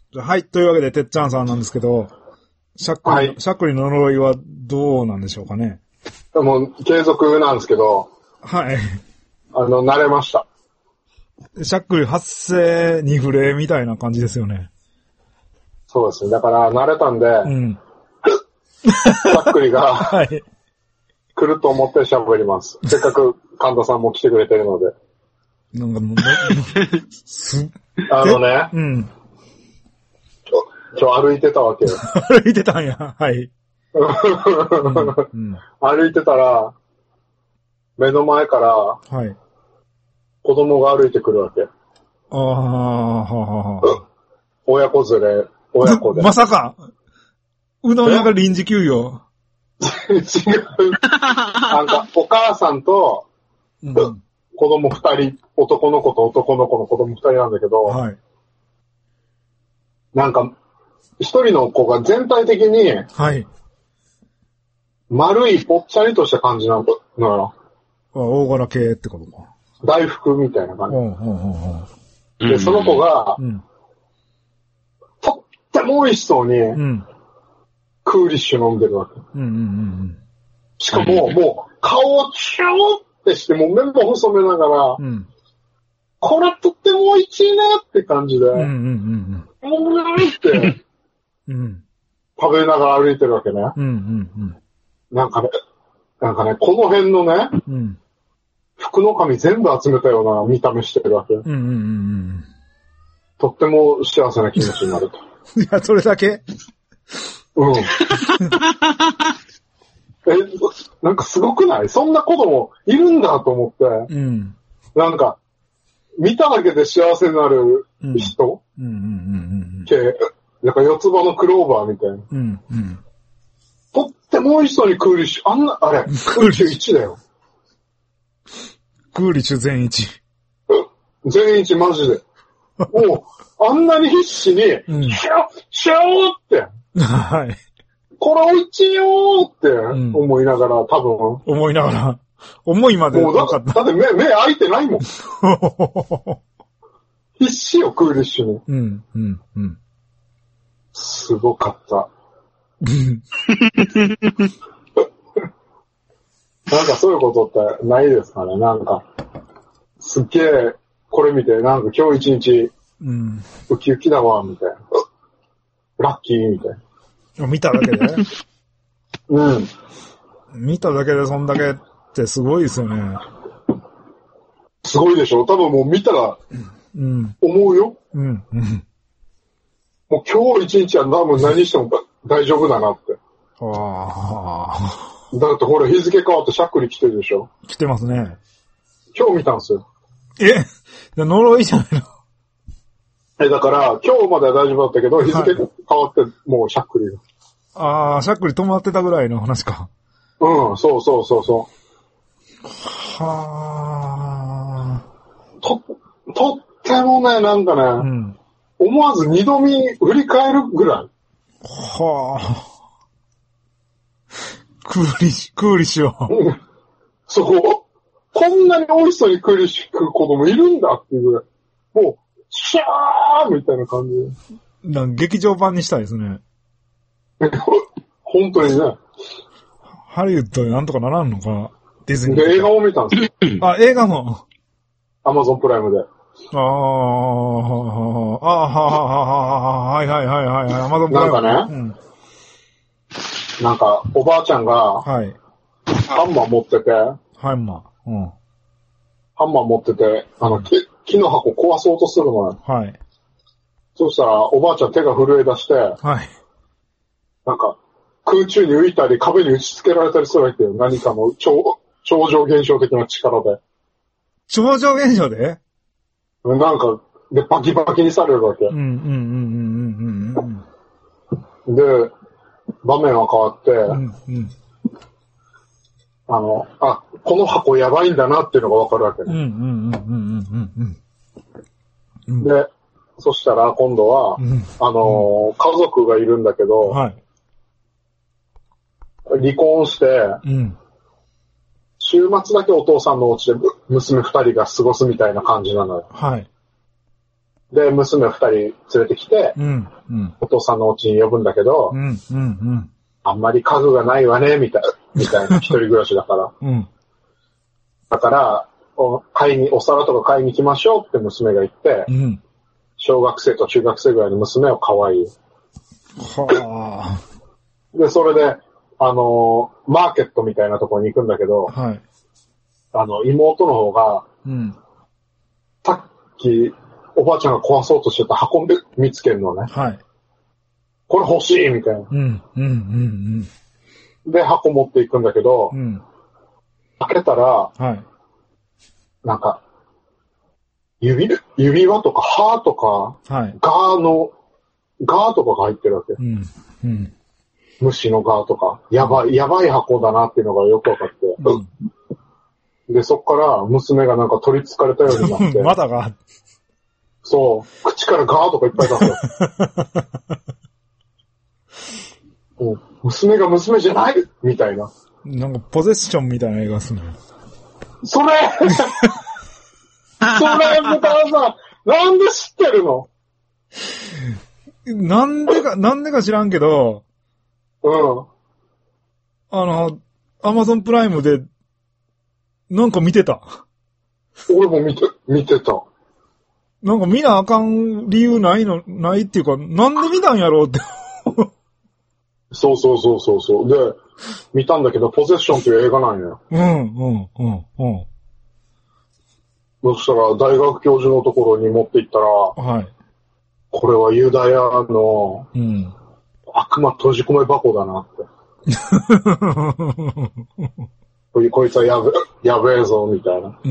はい。というわけで、てっちゃんさんなんですけど、しゃっくりの呪いはどうなんでしょうかね。 もう、継続なんですけど、 はい。 慣れました。 しゃっくり発声に触れみたいな感じですよね。 そうですね。だから、慣れたんで、 うん。 しゃっくりが、 はい。 来ると思って喋ります。せっかく神田さんも来てくれてるので。 なんかもう、 ね、 うん。 今日歩いてたわけよ。 歩いてたんや。はい。 歩いてたら、目の前から、 はい。 子供が歩いてくるわけ。 ああ、は親子連れ、親子で。 まさか、うどん屋が臨時休業。 違う。なんか、お母さんと、子供二人、男の子と男の子の子供二人なんだけど、 はい。 なんか、一人の子が全体的に、 はい。 丸いぽっちゃりとした感じなのよ。 大柄系ってことか。 大福みたいな感じ。で、その子が、とっても美味しそうに、クーリッシュ飲んでるわけ。しかも、もう、顔をチューってして、もう目も細めながら、これとっても美味しいねって感じで、って、食べながら歩いてるわけね。なんかね、この辺のね、福の神全部集めたような見た目してるわけ。とっても幸せな気持ちになると。 いや、それだけなんかすごくない？そんな子供いるんだと思って、なんか、見ただけで幸せになる人なんか四つ葉のクローバーみたいな。とっても美味しそうにクーリッシュ。あれ、クーリッシュ1だよ。 クーリッシュ全一。 全一マジで。もう、あんなに必死に、シャオって。 はい。 これ美味しいよーって思いながら、多分。 思いながら。思いまで分かった。 だって目開いてないもん。必死よ、クーリッシュに。すごかった。なんかそういうことってないですかね。なんか、すっげえ、これ見て、なんか今日一日、ウキウキだわ、みたいな。ラッキー、みたいな。 見ただけで見ただけでそんだけってすごいですよね。 すごいでしょ？多分もう見たら、思うよ。もう今日一日は多分何しても大丈夫だなって。だってほら日付変わってしゃっくり来てるでしょ？ 来てますね。 今日見たんですよ。 呪いじゃないの？ だから、今日までは大丈夫だったけど、日付変わってもうしゃっくりが。 しゃっくり止まってたぐらいの話か。 そう。とってもね、なんかね、思わず二度見振り返るぐらい。 クーリッシュを。 そこ、こんなに美味しそうにクーリッシュ食う子供いるんだっていうぐらい。もう、シャーみたいな感じ。 劇場版にしたいですね。 本当にね。 ハリウッドでなんとかならんのか。ディズニー。 で、映画も見たんですよ。 映画も。 アマゾンプライムで。 はい。アマゾンプライム。 なんかね。なんか、おばあちゃんが、ハンマー持ってて、ハンマー持ってて、木の箱壊そうとするのよ。そうしたら、おばあちゃん手が震え出して、なんか、空中に浮いたり壁に打ち付けられたりするわけよ。何かの超常現象的な力で。 超常現象で？ なんか、で、バキバキにされるわけ。で、場面は変わって、この箱やばいんだなっていうのがわかるわけね。で、そしたら今度は、家族がいるんだけど、離婚して、週末だけお父さんのお家で娘二人が過ごすみたいな感じなのよ。 で、娘二人連れてきて、お父さんのお家に呼ぶんだけど、あんまり家具がないわね、みたいな、一人暮らしだから。だから、お皿とか買いに行きましょうって娘が言って、小学生と中学生ぐらいの娘を可愛い。で、それで、マーケットみたいなところに行くんだけど、妹の方が、さっき、おばあちゃんが壊そうとしてた箱で見つけるのね。これ欲しいみたいな。で、箱持っていくんだけど、開けたら、なんか、指輪とか歯とか、ガーとかが入ってるわけ。虫のガーとか。やばい箱だなっていうのがよくわかって。で、そっから娘がなんか取り憑かれたようになって。 まだが。 そう。口からガーとかいっぱい出す。娘が娘じゃないみたいな。 なんかポゼッションみたいな映画するの。 それムタさん、なんで知ってるの？ なんでか知らんけど、アマゾンプライムで、なんか見てた。 俺も見てた。 なんか見なあかん理由ないっていうか、なんで見たんやろうって。 そう。で、見たんだけど、ポゼッションっていう映画なんや。そしたら、大学教授のところに持って行ったら、これはユダヤの、悪魔閉じ込め箱だなって。こいつはやべえぞ、みたいな。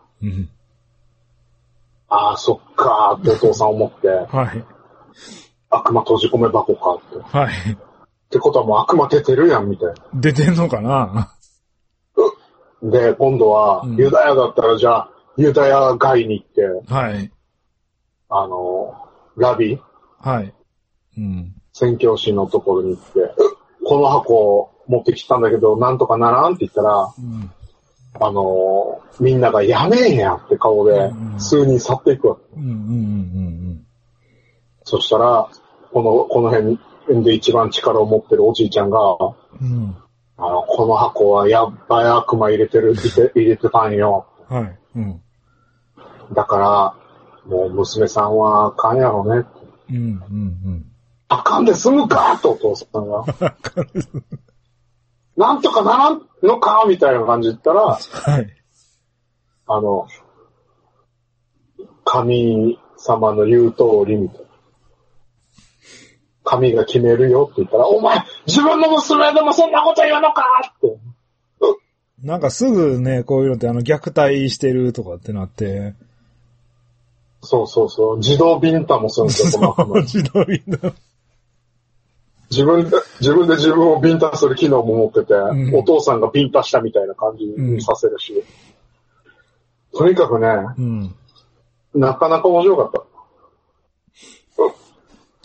ああ、そっかーってお父さん思って。悪魔閉じ込め箱かって。ってことはもう悪魔出てるやん、みたいな。 出てんのかな？ で、今度は、ユダヤだったらじゃあ、ユダヤ街に行って、ラビ、宣教師のところに行って、この箱を持ってきたんだけど、なんとかならんって言ったら、みんながやめんやって顔で、数人去っていくわけ。そしたら、この辺で一番力を持ってるおじいちゃんが、この箱はやっばい悪魔入れてたんよ。だから、もう娘さんはあかんやろね。あかんで済むかとお父さんが。なんとかならんのかみたいな感じで言ったら、神様の言う通りみたいな。神が決めるよって言ったら、お前、自分の娘でもそんなこと言うのかって。 なんかすぐね、こういうのって虐待してるとかってなって。 そう。自動ビンタもするんですよ、 自動ビンタ。 自分で自分をビンタする機能も持ってて、お父さんがビンタしたみたいな感じにさせるし。とにかくね、なかなか面白かった。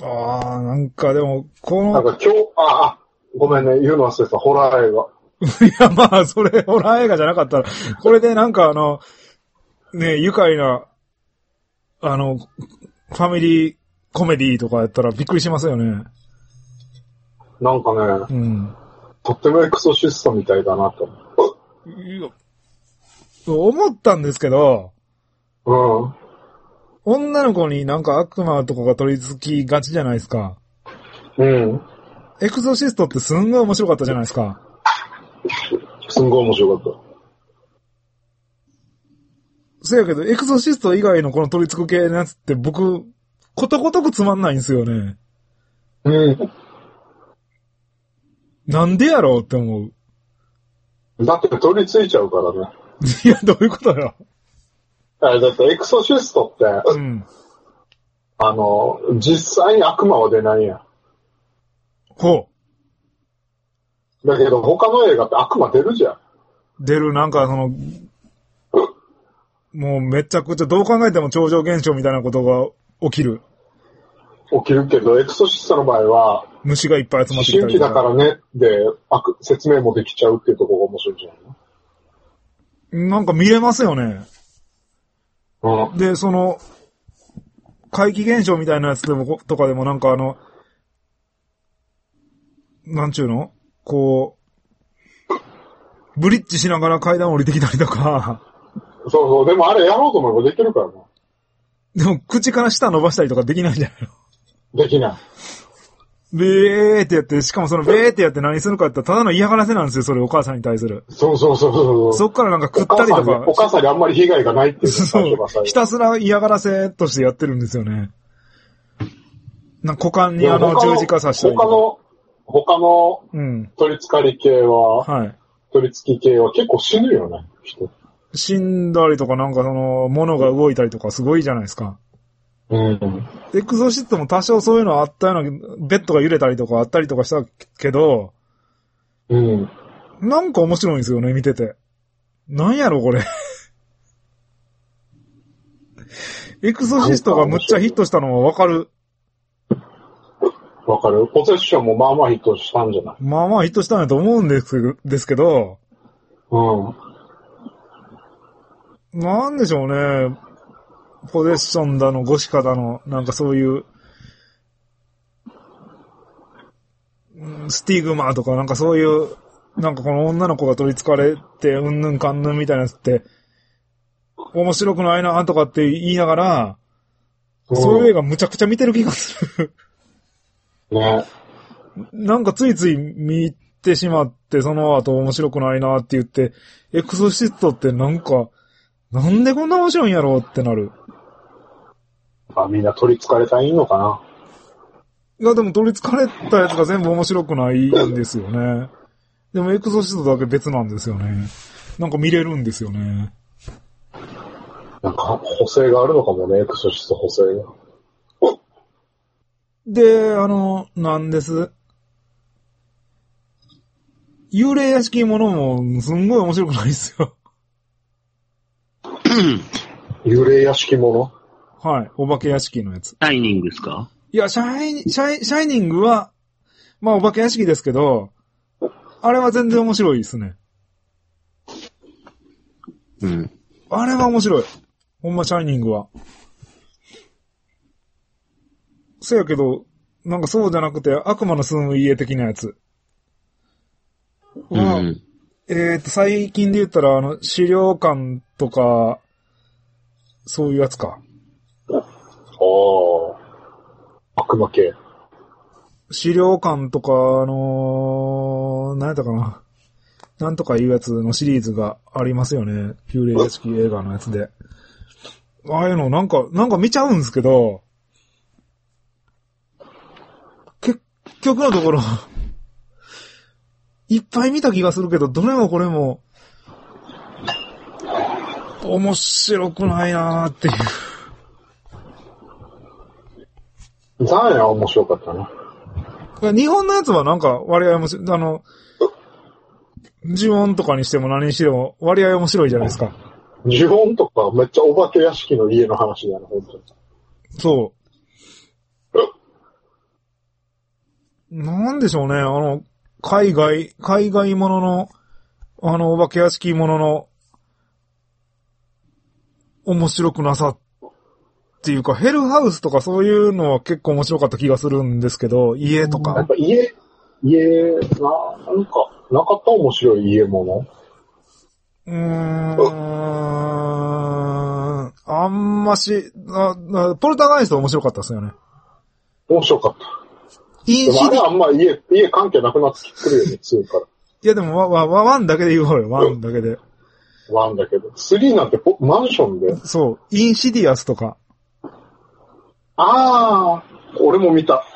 なんかでも、 なんか今日、ごめんね、言うの忘れてた、ホラー映画。 いや、まあ、それ、ホラー映画じゃなかったら、これでなんかね、愉快な、ファミリーコメディとかやったらびっくりしますよね。 なんかね、とってもエクソシストみたいだなと。 思ったんですけど、女の子になんか悪魔とかが取り付きがちじゃないですか。エクソシストってすんごい面白かったじゃないですか。 すんごい面白かった。 せやけど、エクソシスト以外のこの取り付く系のやつって僕、ことごとくつまんないんですよね。なんでやろうって思う。 だって取り付いちゃうからね。 いや、どういうことよ。 だってエクソシストって、実際に悪魔は出ないやん。だけど他の映画って悪魔出るじゃん。 出る、なんかもうめちゃくちゃどう考えても超常現象みたいなことが起きる。 起きるけど、エクソシストの場合は、 虫がいっぱい集まってきたり。 思春期だからね、で、説明もできちゃうっていうところが面白いじゃん。 なんか見れますよね。で、 怪奇現象みたいなやつでも、とかでもなんかなんちゅうのこう、ブリッジしながら階段降りてきたりとか。 そうそう、でもあれやろうと思えばできるからな。 でも口から舌伸ばしたりとかできないんじゃないの？できない。 ベーってやって、しかもそのベーってやって何するかってただの嫌がらせなんですよ、それお母さんに対する。 そうそうそうそう。 そっからなんか食ったりとか。 お母さんにあんまり被害がないっていう。 そう。ひたすら嫌がらせとしてやってるんですよね。なんか股間に十字架刺したりとか。 他の、取り憑かり系は、はい。取り付き系は結構死ぬよね、人。 死んだりとかなんか物が動いたりとかすごいじゃないですか。 うん。 エクソシストも多少そういうのあったような、ベッドが揺れたりとかあったりとかしたけど、 うん。 なんか面白いんですよね、見てて。なんやろ、これ。エクソシストがむっちゃヒットしたのはわかる。 わかる？ポゼッションもまあまあヒットしたんじゃない？ まあまあヒットしたんやと思うんですけど、なんでしょうね。ポゼッションだの、ゴシカだの、なんかそういう、スティグマとかなんかそういう、なんかこの女の子が取り憑かれて、うんぬんかんぬんみたいなやつって、面白くないなとかって言いながら、そういう映画むちゃくちゃ見てる気がする。 ね。 なんかついつい見てしまって、その後面白くないなって言って、エクソシストってなんか、なんでこんな面白いんやろうってなる。 みんな取り憑かれたらいいのかな。 いやでも取り憑かれたやつが全部面白くないんですよね。でもエクソシストだけ別なんですよね。なんか見れるんですよね。 なんか補正があるのかもね、エクソシスト補正が。 で、なんです。幽霊屋敷ものもすんごい面白くないですよ。 幽霊屋敷もの？ はい。お化け屋敷のやつ。 シャイニングですか？ いや、シャイニングは、まあお化け屋敷ですけど、あれは全然面白いですね。 うん。 あれは面白い。ほんまシャイニングは。せやけど、なんかそうじゃなくて、悪魔の住む家的なやつ。最近で言ったら、資料館とか、そういうやつか。 悪魔系。 資料館とか、何やったかな。なんとかいうやつのシリーズがありますよね。幽霊屋敷映画のやつで。ああいうのなんか見ちゃうんですけど、結局のところ、いっぱい見た気がするけど、どれもこれも、面白くないなーっていう。 ザーヤは面白かったな。 日本のやつはなんか割合面白い。呪音とかにしても何にしても割合面白いじゃないですか。 呪音とかめっちゃお化け屋敷の家の話だな、本当に。 そう。なんでしょうね、海外ものの、お化け屋敷ものの、面白くなさっていうか、ヘルハウスとかそういうのは結構面白かった気がするんですけど、家とか。 やっぱなんか、なかった面白い家物？ あんまし、ポルターガイスト面白かったですよね。 面白かった。でもあれはあんま家関係なくなってくるよね、2から。 いやでも、1だけで言おうよ、1だけで。 1だけど。3なんてマンションで。 そう、インシディアスとか。 俺も見た。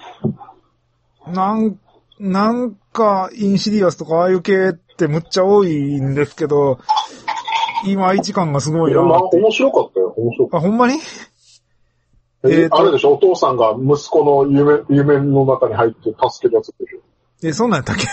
なんか、インシディアスとかああいう系ってむっちゃ多いんですけど、今一感がすごいなって。 面白かったよ、面白かった。 ほんまに？ あれでしょ、お父さんが息子の夢の中に入って助けたやつでしょ。 そんなんやったっけ？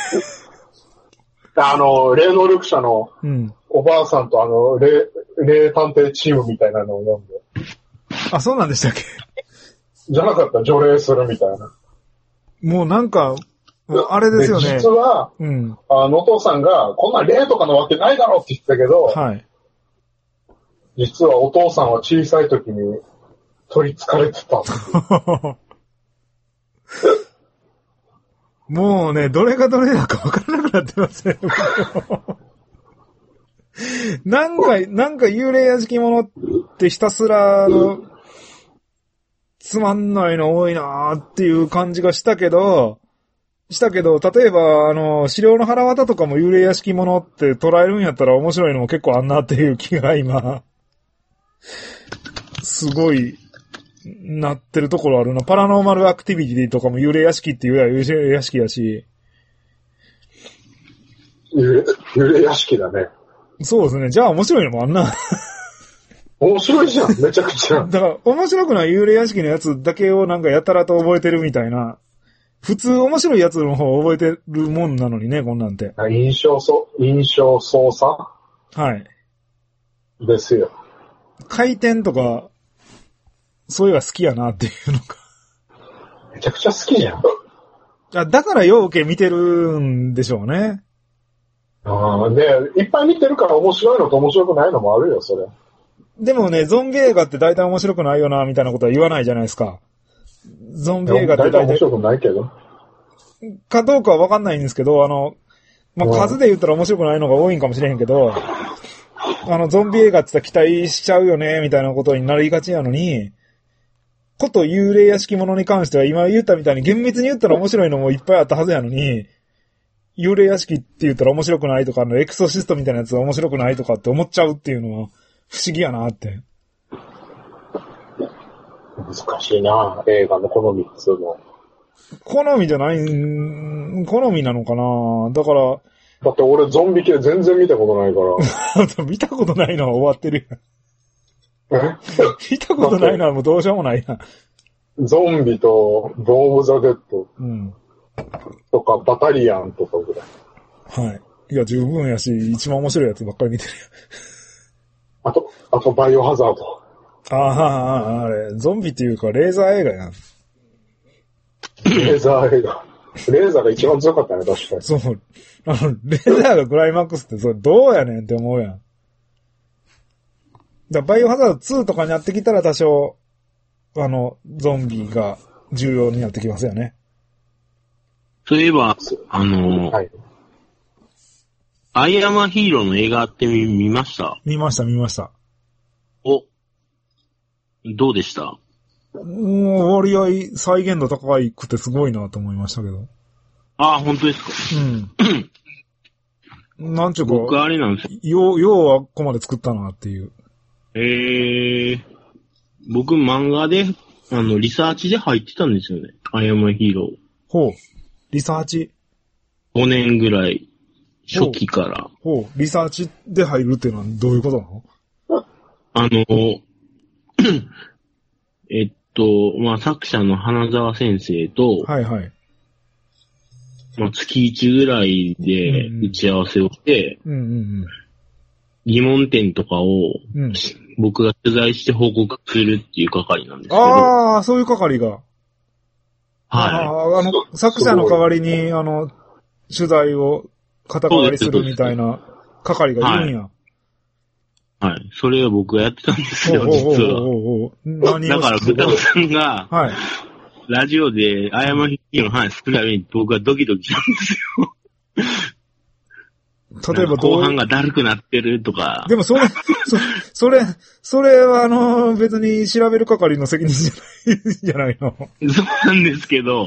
霊能力者のおばあさんと霊探偵チームみたいなのを読んで。 そうなんでしたっけ？ じゃなかった、除霊するみたいな。 もうなんか、あれですよね。 実は、お父さんが、こんな霊とかのわけないだろうって言ってたけど、はい。実はお父さんは小さい時に取り憑かれてた。 もうね、どれがどれだか分からなくなってますね。なんか幽霊屋敷ものってひたすら、つまんないの多いなーっていう感じがしたけど、例えば、資料の腹渡とかも幽霊屋敷ものって捉えるんやったら面白いのも結構あんなっていう気が今、すごい、なってるところあるな。パラノーマルアクティビティとかも幽霊屋敷って言うや幽霊屋敷やし。 幽霊屋敷だね。 そうですね。じゃあ面白いのもあんな。 面白いじゃん。めちゃくちゃ。 だから面白くない幽霊屋敷のやつだけをなんかやたらと覚えてるみたいな。普通面白いやつの方を覚えてるもんなのにね、こんなんて。 印象操作はい。 ですよ。 回転とか、そういうのが好きやなっていうのか。 めちゃくちゃ好きじゃん。 だからようけ見てるんでしょうね。 で、いっぱい見てるから面白いのと面白くないのもあるよ、それ。 でもね、ゾンビ映画って大体面白くないよな、みたいなことは言わないじゃないですか。ゾンビ映画って大体面白くないけど。 かどうかはわかんないんですけど、数で言ったら面白くないのが多いんかもしれへんけど、ゾンビ映画って言ったら期待しちゃうよね、みたいなことになりがちなのに、こと幽霊屋敷ものに関しては今言ったみたいに厳密に言ったら面白いのもいっぱいあったはずやのに、幽霊屋敷って言ったら面白くないとか、エクソシストみたいなやつは面白くないとかって思っちゃうっていうのは不思議やなって。 難しいな、映画の好みっつうの。 好みじゃない、好みなのかな。だから。 だって俺ゾンビ系全然見たことないから。見たことないのは終わってるやん。見たことないのはもうどうしようもないやん。 ゾンビとドーム・ザ・デッド。とかバタリアンとかぐらい。 はい。いや、十分やし、一番面白いやつばっかり見てるあとバイオハザード。 あれ、ゾンビっていうか、レーザー映画やん。 レーザー映画。レーザーが一番強かったね、確かに。 そう。レーザーがクライマックスって、それどうやねんって思うやん。バイオハザード2とかになってきたら多少、ゾンビが重要になってきますよね。 そういえば、はい。アイアムアヒーローの映画って見ました？ 見ました。 お、どうでした？ 割合再現度高くてすごいなと思いましたけど。 ああ、本当ですか？ うん。なんちゅうか、 僕あれなんですよ。 ようあっこまで作ったなっていう。 僕漫画で、リサーチで入ってたんですよね。アイアムアヒーロー。 ほう。リサーチ ?5 年ぐらい、初期から。 ほう。リサーチで入るっていうのはどういうことなの？作者の花沢先生と、 はいはい。 月1ぐらいで打ち合わせをして、疑問点とかを、僕が取材して報告するっていう係なんですけど。 ああ、そういう係が。 はい。 作者の代わりに、取材を肩代わりするみたいな係がいるんや。 はい。それを僕がやってたんですよ、実は。だから、豚さんが、はい。ラジオで、アイアムアヒーローの話するたびに僕はドキドキしたんですよ。例えば後半がだるくなってるとか。 でもそれは別に調べる係の責任じゃないの。 そうなんですけど、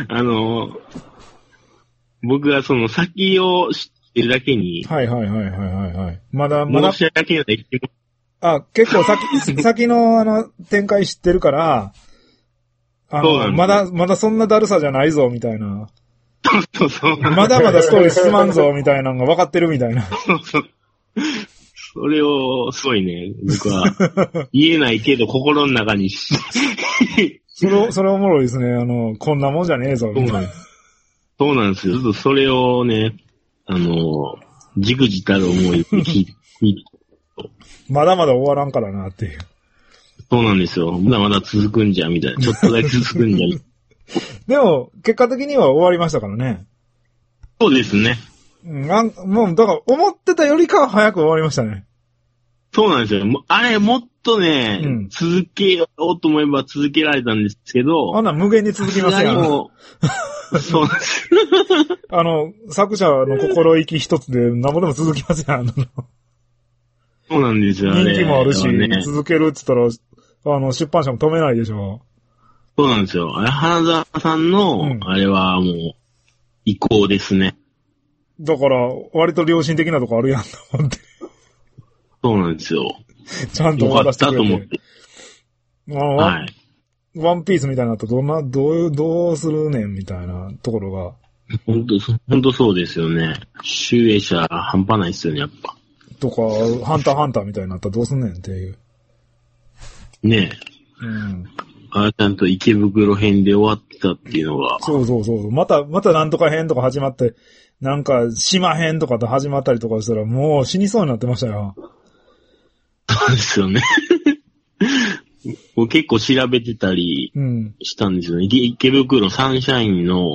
僕がその先を知ってるだけに。 はい。まだ。 申し訳ない。 結構先の展開知ってるから、まだそんなだるさじゃないぞ、みたいな。 そう。 まだまだストーリー進まんぞ、みたいなのが分かってるみたいな。 そう。それを、すごいね、僕は、言えないけど、心の中に。 それおもろいですね。こんなもんじゃねえぞ、みたいな。 そうなんですよ。ちょっとそれをね、じくじたる思いで聞いて。 まだまだ終わらんからな、っていう。 そうなんですよ。まだまだ続くんじゃ、みたいな。ちょっとだけ続くんじゃ。 でも、結果的には終わりましたからね。 そうですね。 もう、だから、思ってたよりかは早く終わりましたね。 そうなんですよ。あれ、もっとね、続けようと思えば続けられたんですけど。 あんな無限に続きますやん。 そうです。 作者の心意気一つで何ぼでも続きますやん。 そうなんですよね。人気もあるし、続けるって言ったら、出版社も止めないでしょ。 そうなんですよ。花澤さんの、あれはもう、意向ですね。 だから、割と良心的なとこあるやんと思って。 そうなんですよ。 ちゃんと終わったと思って。 はい。ワンピースみたいなとどうするねんみたいなところが。 本当そうですよね。集英社半端ないっすよね、やっぱ。 とか、ハンターハンターみたいになったらどうすんねんっていう。 ねえ。ちゃんと池袋編で終わったっていうのが。 そう。またなんとか編とか始まって、なんか、島編とかと始まったりとかしたら、もう死にそうになってましたよ。 そうですよね。結構調べてたりしたんですよね。池袋サンシャインの、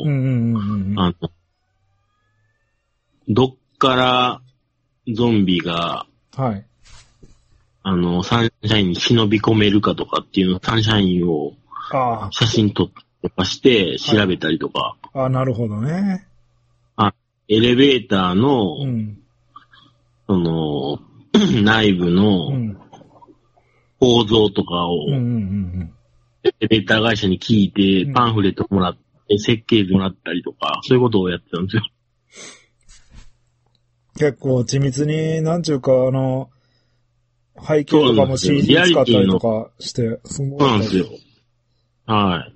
どっからゾンビが、 はい。 サンシャインに忍び込めるかとかっていうのを、サンシャインを写真撮ったりとかして調べたりとか。 なるほどね。 エレベーターの、内部の構造とかを、エレベーター会社に聞いて、パンフレットもらって、設計図もらったりとか、そういうことをやってたんですよ。 結構緻密に、なんちゅうか、背景とかも CG 使ったりとかして、 そうなんですよ。はい。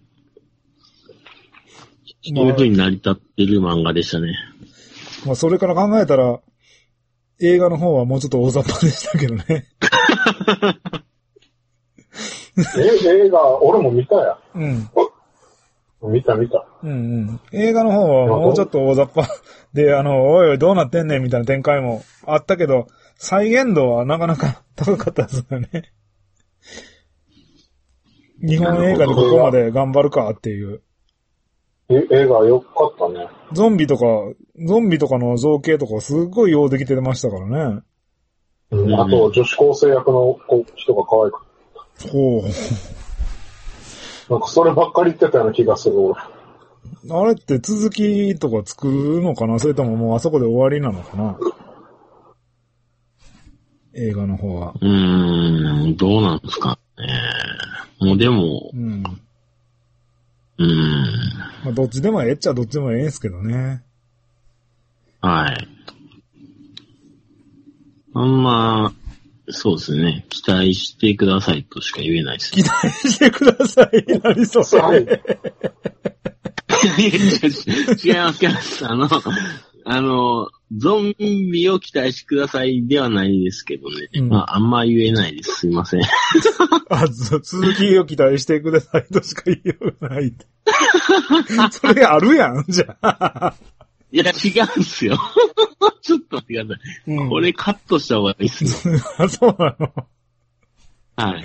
そういう風に成り立ってる漫画でしたね。 まあ、それから考えたら、映画の方はもうちょっと大雑把でしたけどね。 映画、俺も見たや。見た。 映画の方はもうちょっと大雑把で、おいおいどうなってんねんみたいな展開もあったけど、再現度はなかなか高かったですよね。日本映画でここまで頑張るかっていう。 映画良かったね。 ゾンビとかの造形とかすっごいようできてましたからね。 あと、女子高生役の人が可愛かった。 ほう。 なんかそればっかり言ってたような気がする、俺。 あれって続きとか作るのかな？それとももうあそこで終わりなのかな？映画の方は。 どうなんですかね。もうでも、 まあ、どっちでもええっちゃどっちでもええんすけどね。 はい。そうですね。期待してくださいとしか言えないです、 ね。期待してください。何それ。 違います。ゾンビを期待してくださいではないですけどね。あんま言えないです。すいません。 続きを期待してくださいとしか言えない。それあるやん、じゃあ。 いや、違うんですよ。ちょっと待ってください。これカットした方がいいですよ。 そうなの？ はい。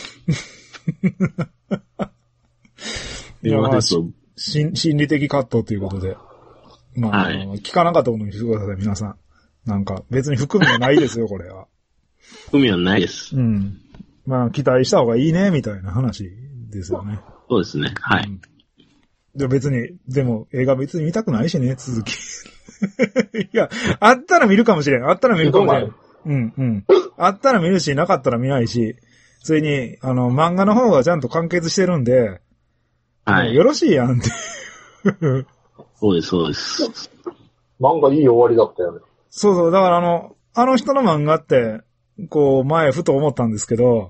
いや、まあ、心理的カットということで。まあ、聞かなかったことにしてください、皆さん。なんか、別に含みはないですよ、これは。 含みはないです。 まあ、期待した方がいいね、みたいな話ですよね。 そうですね、はい。 でも映画別に見たくないしね、続き。いや、あったら見るかもしれん。あったら見るかもしれん。あったら見るし、なかったら見ないし、それに、漫画の方がちゃんと完結してるんで、よろしいやんって。 そうです。 漫画いい終わりだったよね。 そう、だからあの人の漫画って、前ふと思ったんですけど、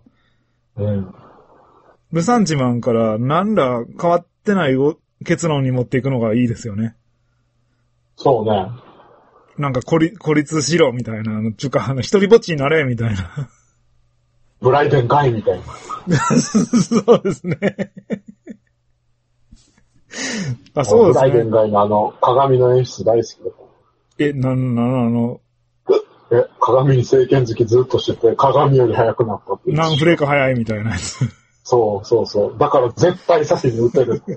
ルサンチマンから何ら変わってない結論に持っていくのがいいですよね。 そうね。 なんか孤立しろみたいな、一人ぼっちになれみたいな。 ブライデンガイみたいな。 そうですね。そうですね。 ブライデンガイの鏡の演出大好きだった。鏡に政権好きずっとしてて、鏡より早くなったっていう。 何フレーク早いみたいなやつ。 そう。だから絶対写真に打てるって。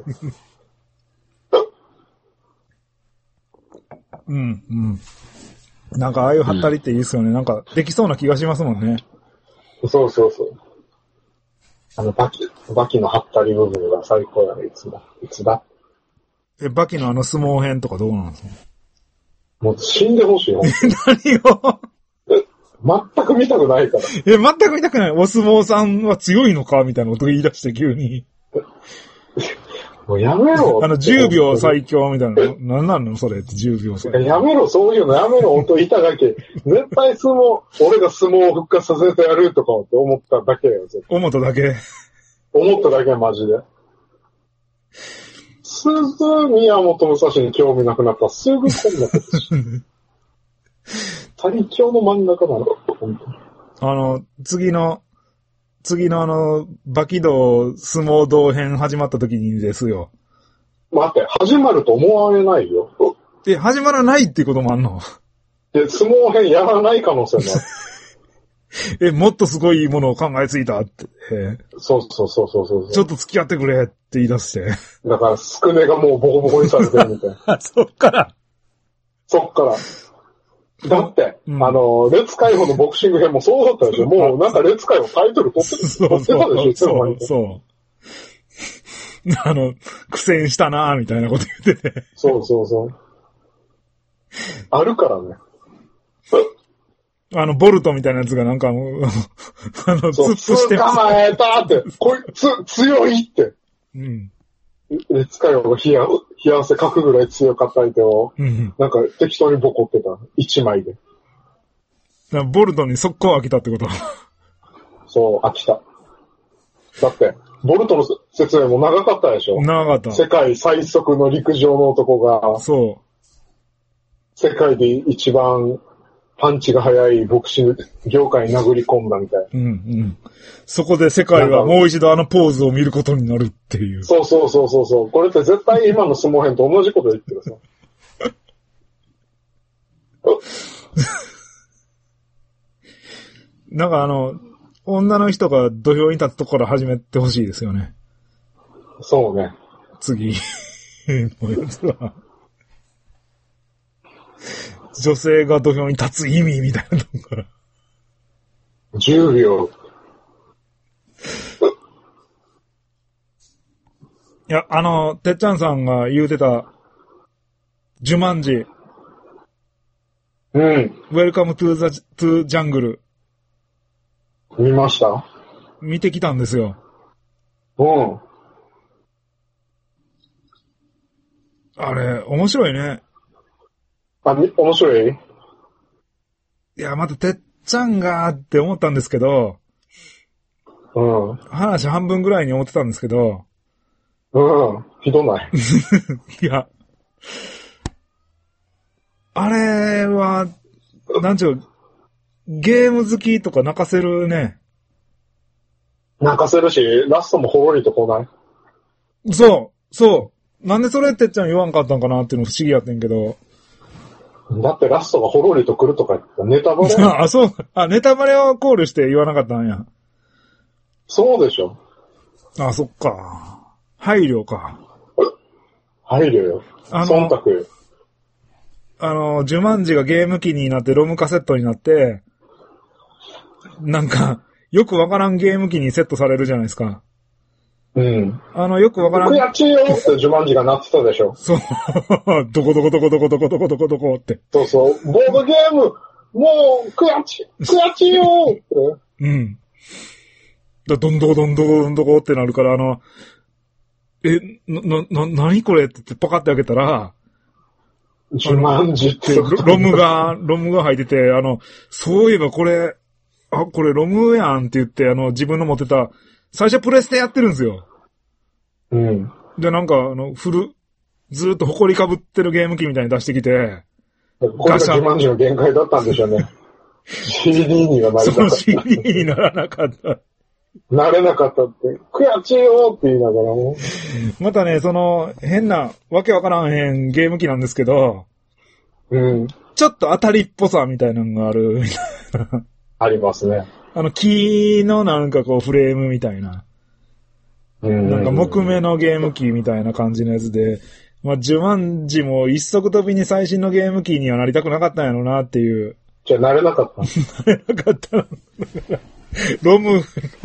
なんかああいうハッタリっていいですよね。なんかできそうな気がしますもんね。 そう。 バキの張ったり部分が最高やね、いつだバキの相撲編とかどうなんですか？ もう死んでほしいよ。 何を全く見たくないから。 全く見たくない。お相撲さんは強いのかみたいなこと言い出して急に。 もうやめろ。 10秒最強みたいな。何なのそれって10秒最強。 やめろ、そういうのやめろ、本当板垣。絶対俺が相撲を復活させてやるとかって思っただけよ。 思っただけマジで。宮本武蔵に興味なくなったらすぐこんなことし。最強の漫画家なの、本当に。 次のバキ道相撲道編始まった時にですよ。 待って、始まると思われないよ。 始まらないっていうこともあんの？ 相撲編やらない可能性もある。 もっとすごいものを考えついたって。 そう。 ちょっと付き合ってくれって言い出して。 だから、スクネがもうボコボコにされてるみたいな。 そっから。 だって、列解放のボクシング編もそうだったでしょ。もうなんか列解放タイトル取ってたでしょ。 そう。苦戦したなーみたいなこと言ってて。 そう。あるからね。 ボルトみたいなやつがなんかもう、ずっとしてる。 捕まえたって、こいつ強いって。 うん。 列解放が冷や汗かくぐらい強かった相手を、なんか適当にボコってた。1枚で。 ボルトに速攻飽きたってこと？ そう、飽きた。だって、ボルトの説明も長かったでしょ？ 長かった。 世界最速の陸上の男が、 そう。 世界で一番パンチが速いボクシング業界に殴り込んだみたいな。 そこで世界はもう一度ポーズを見ることになるっていう。 そう。これって絶対今の相撲編と同じこと言ってるさ。 なんか女の人が土俵に立つところ始めてほしいですよね。 そうね。 次。もうやつは。女性が土俵に立つ意味みたいなとこから。 10秒。 いや、てっちゃんさんが言うてた、ジュマンジ。Welcome to the jungle。 見ました？ 見てきたんですよ。あれ、面白いね。 面白い？ いや、またてっちゃんがって思ったんですけど、話半分ぐらいに思ってたんですけど、 ひどない。 いや、あれは、なんちゅう、ゲーム好きとか泣かせるね。 泣かせるし、ラストもほろりと来ない？ そう。なんでそれってっちゃん言わんかったんかなっていうの不思議やってんけど。 だってラストがほろりと来るとか言ったらネタバレそう。ネタバレをコールして言わなかったんや。 そうでしょ。 そっか。配慮か。 配慮よ。忖度よ。 ジュマンジがゲーム機になってロムカセットになって、なんか、よくわからんゲーム機にセットされるじゃないですか。よくわからん。 悔しいよってジュマンジがなってたでしょ。 そう。どこって。 そう。ボードゲーム、もう、悔しいよって。 どんどこってなるから、何これって言ってパカって開けたら、 ジュマンジってロムが入ってて、そういえばこれロムやんって言って、自分の持ってた、最初プレステやってるんですよ。で、なんか、ずーっと埃かぶってるゲーム機みたいに出してきて、 これがジュマンジの限界だったんでしょうね。CD にはなれなかった。 CD にならなかった。 なれなかったって、悔しいよって言いながらも。 またね、変な、わけわからんへんゲーム機なんですけど、ちょっと当たりっぽさみたいなのがある、みたいな。 ありますね。 木のなんかフレームみたいな。なんか木目のゲーム機みたいな感じのやつで、ジュマンジも一足飛びに最新のゲーム機にはなりたくなかったんやろなっていう。 じゃあなれなかった。 なれなかった。 ロム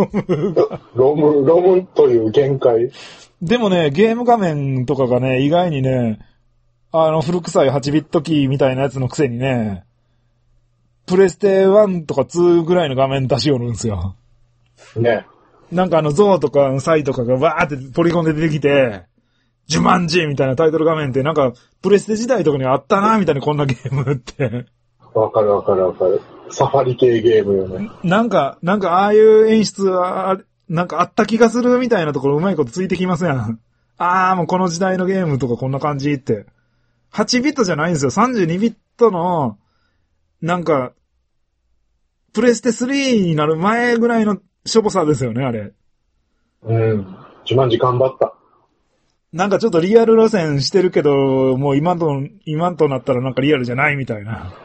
という限界。 でもね、ゲーム画面とかがね、意外にね、古臭い8ビットキーみたいなやつのくせにね、プレステ1とか2ぐらいの画面出しよるんですよ。 ね。 なんかゾウとかサイとかがわーってポリゴンで出てきて、ジュマンジみたいなタイトル画面ってなんか、プレステ時代とかにあったなみたいなこんなゲームって。 わかる。サファリ系ゲームよね。 なんかああいう演出は、なんかあった気がするみたいなところうまいことついてきますやん。もうこの時代のゲームとかこんな感じって。8ビットじゃないんですよ。32ビットの、なんか、プレステ3になる前ぐらいのしょぼさですよね、あれ。 ジュマンジ頑張った。 なんかちょっとリアル路線してるけど、もう今となったらなんかリアルじゃないみたいな。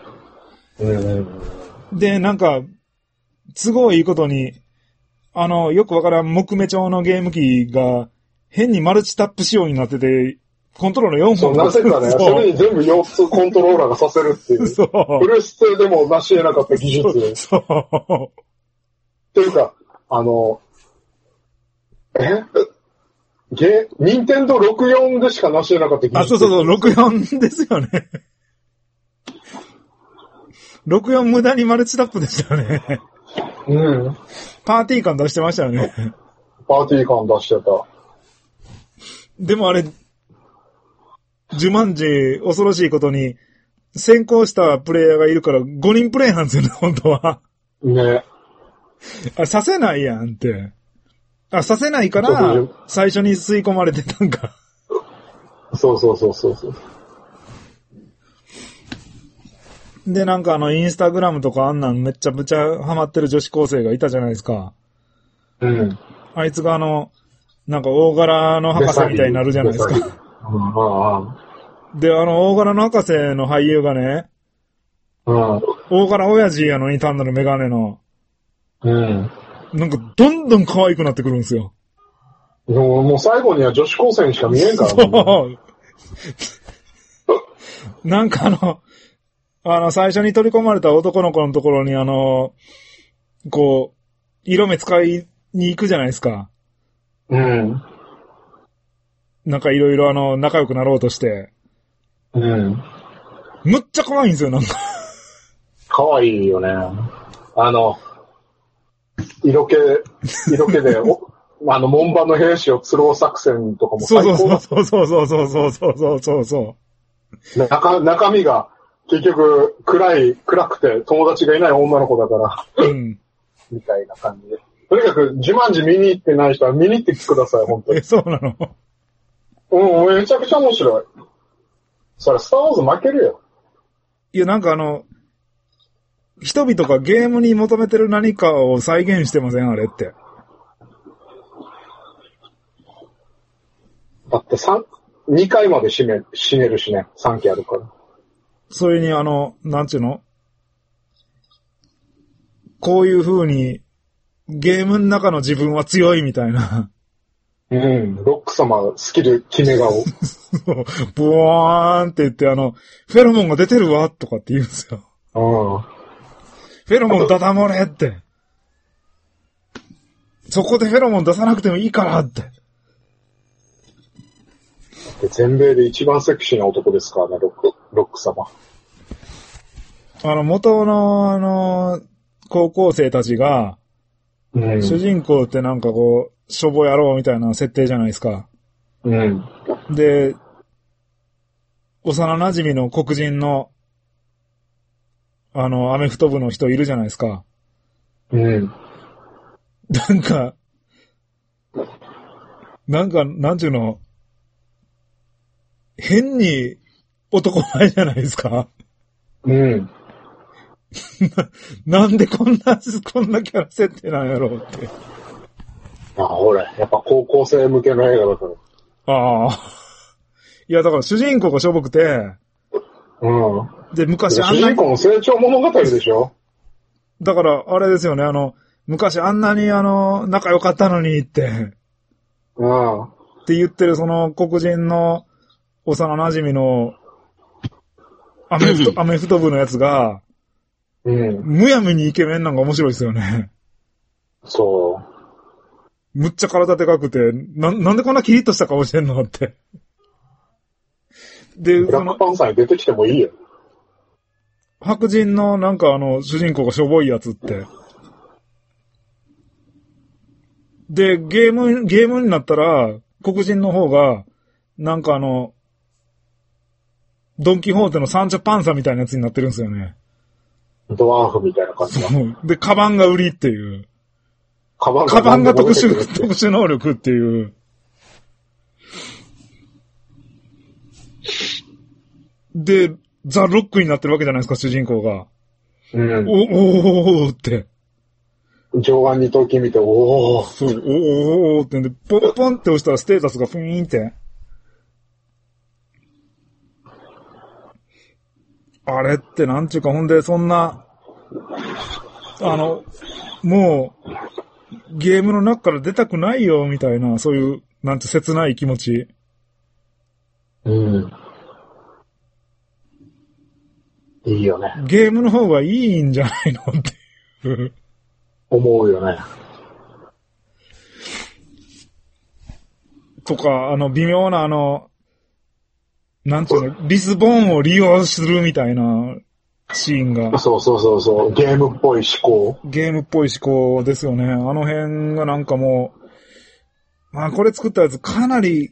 で、なんか、都合いいことに、よくわからん木目調のゲーム機が、変にマルチタップ仕様になってて、コントローラー4本。 そう、なぜかね、それに全部4つコントローラーがさせるっていう。そう。プレステでも成し得なかった技術。そう。っていうか、ニンテンドー64でしか成し得なかった技術。 そう、64ですよね。64無駄にマルチタップでしたよね。パーティー感出してましたよね。 パーティー感出してた。 でもあれ、ジュマンジ恐ろしいことに、先行したプレイヤーがいるから5人プレイなんですよね、本当は。 ね。 させないやんって。させないから、最初に吸い込まれてたんか。 そう。 で、なんかインスタグラムとかあんなんめっちゃハマってる女子高生がいたじゃないですか。あいつがなんか大柄の博士みたいになるじゃないですか。で、大柄の博士の俳優がね、大柄親父やのに単なるメガネの、なんかどんどん可愛くなってくるんですよ。 もう最後には女子高生にしか見えんからね。そう。 なんか最初に取り込まれた男の子のところにこう、色目使いに行くじゃないですか。なんかいろいろ仲良くなろうとして。むっちゃ可愛いんですよ、なんか。 可愛いよね。色気で、門番の兵士を釣ろう作戦とかも最高だ。 そう。 中身が結局暗くて友達がいない女の子だから。みたいな感じで。とにかく、ジュマンジ見に行ってない人は見に行ってください、本当に。 そうなの？ めちゃくちゃ面白い。それ、スターウォーズ負けるよ。 いや、なんか人々がゲームに求めてる何かを再現してませんあれって。 だって2回まで死ねるしね、3期あるから。 それになんちゅうの？こういう風に、ゲームの中の自分は強いみたいな。 ロック様、スキル、決め顔。 ボワーンって言ってフェロモンが出てるわとかって言うんですよ。フェロモンダダ漏れって。そこでフェロモン出さなくてもいいからって。 全米で一番セクシーな男ですからね、ロック様。 元の、高校生たちが、主人公ってなんかこう、しょぼ野郎みたいな設定じゃないですか。で、幼馴染の黒人の、アメフト部の人いるじゃないですか。なんか、なんちゅうの、変に男前じゃないですか。なんでこんなキャラ設定なんやろうって。 ほら、やっぱ高校生向けの映画だから。 いや、だから主人公がしょぼくて、で、昔主人公の成長物語でしょ？ だから、あれですよね、昔あんなに仲良かったのにって、って言ってるその黒人の幼馴染のアメフト部のやつが、むやみにイケメンなんか面白いですよね。 そう。 むっちゃ体でかくて、なんでこんなキリッとした顔してんのって。 で、ブラックパンサーに出てきてもいいよ。 白人のなんか主人公がしょぼいやつって。で、ゲームになったら、黒人の方が、なんかドンキホーテのサンチョパンサーみたいなやつになってるんですよね。 ドワーフみたいな感じ。 そう。で、カバンが売りっていう。 カバンが特殊能力っていう。で、ザ・ロックになってるわけじゃないですか、主人公が。 うん。 おーって。 上腕二頭筋見て、おー。 そう、おーってんで、ポンポンって押したらステータスがフィーンって。あれってなんちゅうか、ほんで、そんな、もう、ゲームの中から出たくないよ、みたいな、そういう、なんて切ない気持ち。 うん。いいよね。 ゲームの方がいいんじゃないのっていう。 思うよね。 とか、微妙ななんていうの、リスボンを利用するみたいなシーンが。 そう。ゲームっぽい思考。 ゲームっぽい思考ですよね。あの辺がなんかもう、まあこれ作ったやつかなり、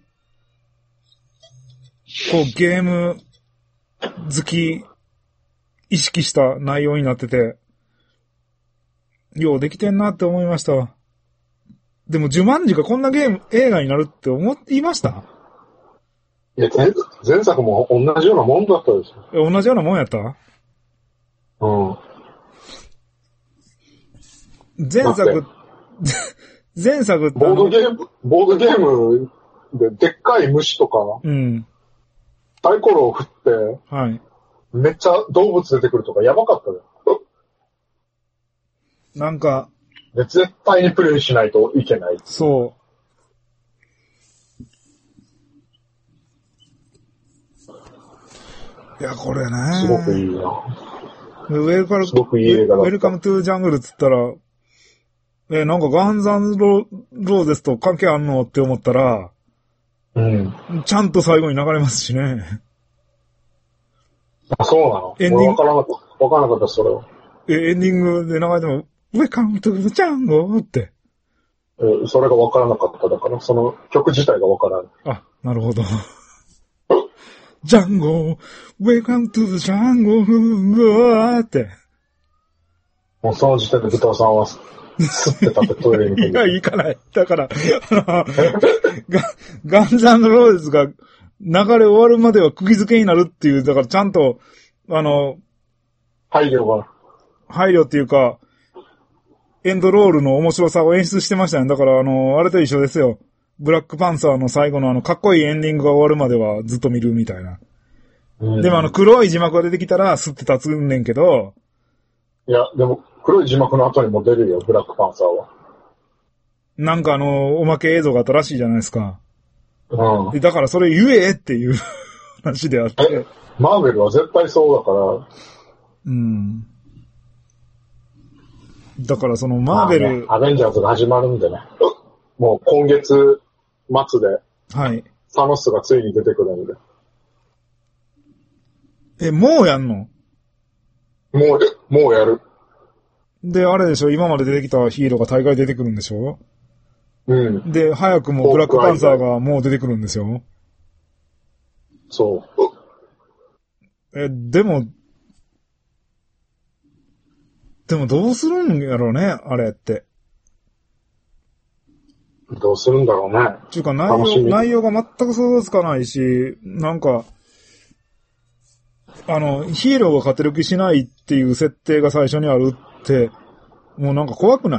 こうゲーム好き意識した内容になってて、ようできてんなって思いました。でも、ジュマンジがこんな映画になるって思っていました？ いや、前作も同じようなもんだったですよ。 同じようなもんやった？ うん。 前作ってボードゲームででっかい虫とか、 うん。 サイコロを振って、 はい。 めっちゃ動物出てくるとかやばかったよ。 なんか。 で、絶対にプレイしないといけない。 そう。いや、これね。 すごくいいな。 ウェルカムトゥージャングルっつったら、なんかガンズ&ローゼスと関係あんのって思ったら、 うん。 ちゃんと最後に流れますしね。 あ、そうなの？エンディングわからなかった、それは。 エンディングで流れても、Welcome to the Jungle って。 それがわからなかっただから、その曲自体がわからない。 あ、なるほど。Jungle, Welcome to the Jungle って。 もうその時点で豚さんは吸ってたってトイレに行く。 いや、行かない。だから、ガンズ&ローゼスが流れ終わるまでは釘付けになるっていう、だからちゃんと、 配慮っていうか、エンドロールの面白さを演出してましたね。だから、あれと一緒ですよ。ブラックパンサーの最後のかっこいいエンディングが終わるまではずっと見るみたいな。でも黒い字幕が出てきたらスッて立つんねんけど。 いや、でも黒い字幕の後にも出るよ、ブラックパンサーは。 なんかおまけ映像があったらしいじゃないですか。 うん。 でだからそれ言えっていう話であって。 マーベルは絶対そうだから。 うん。だからそのマーベル、 アベンジャーズが始まるんでね。もう今月末で、 はい。 サノスがついに出てくるんで。 で。 もうやんの？ もうやる。 で、あれでしょ、今まで出てきたヒーローが大概出てくるんでしょ？ うん。 で、早くもブラックパンサーがもう出てくるんですよ。 そう。 でもどうするんやろうね、あれって。 どうするんだろうね。 っていうか内容が全く想像つかないし、なんか、ヒーローが勝てる気しないっていう設定が最初にあるって、もうなんか怖くない？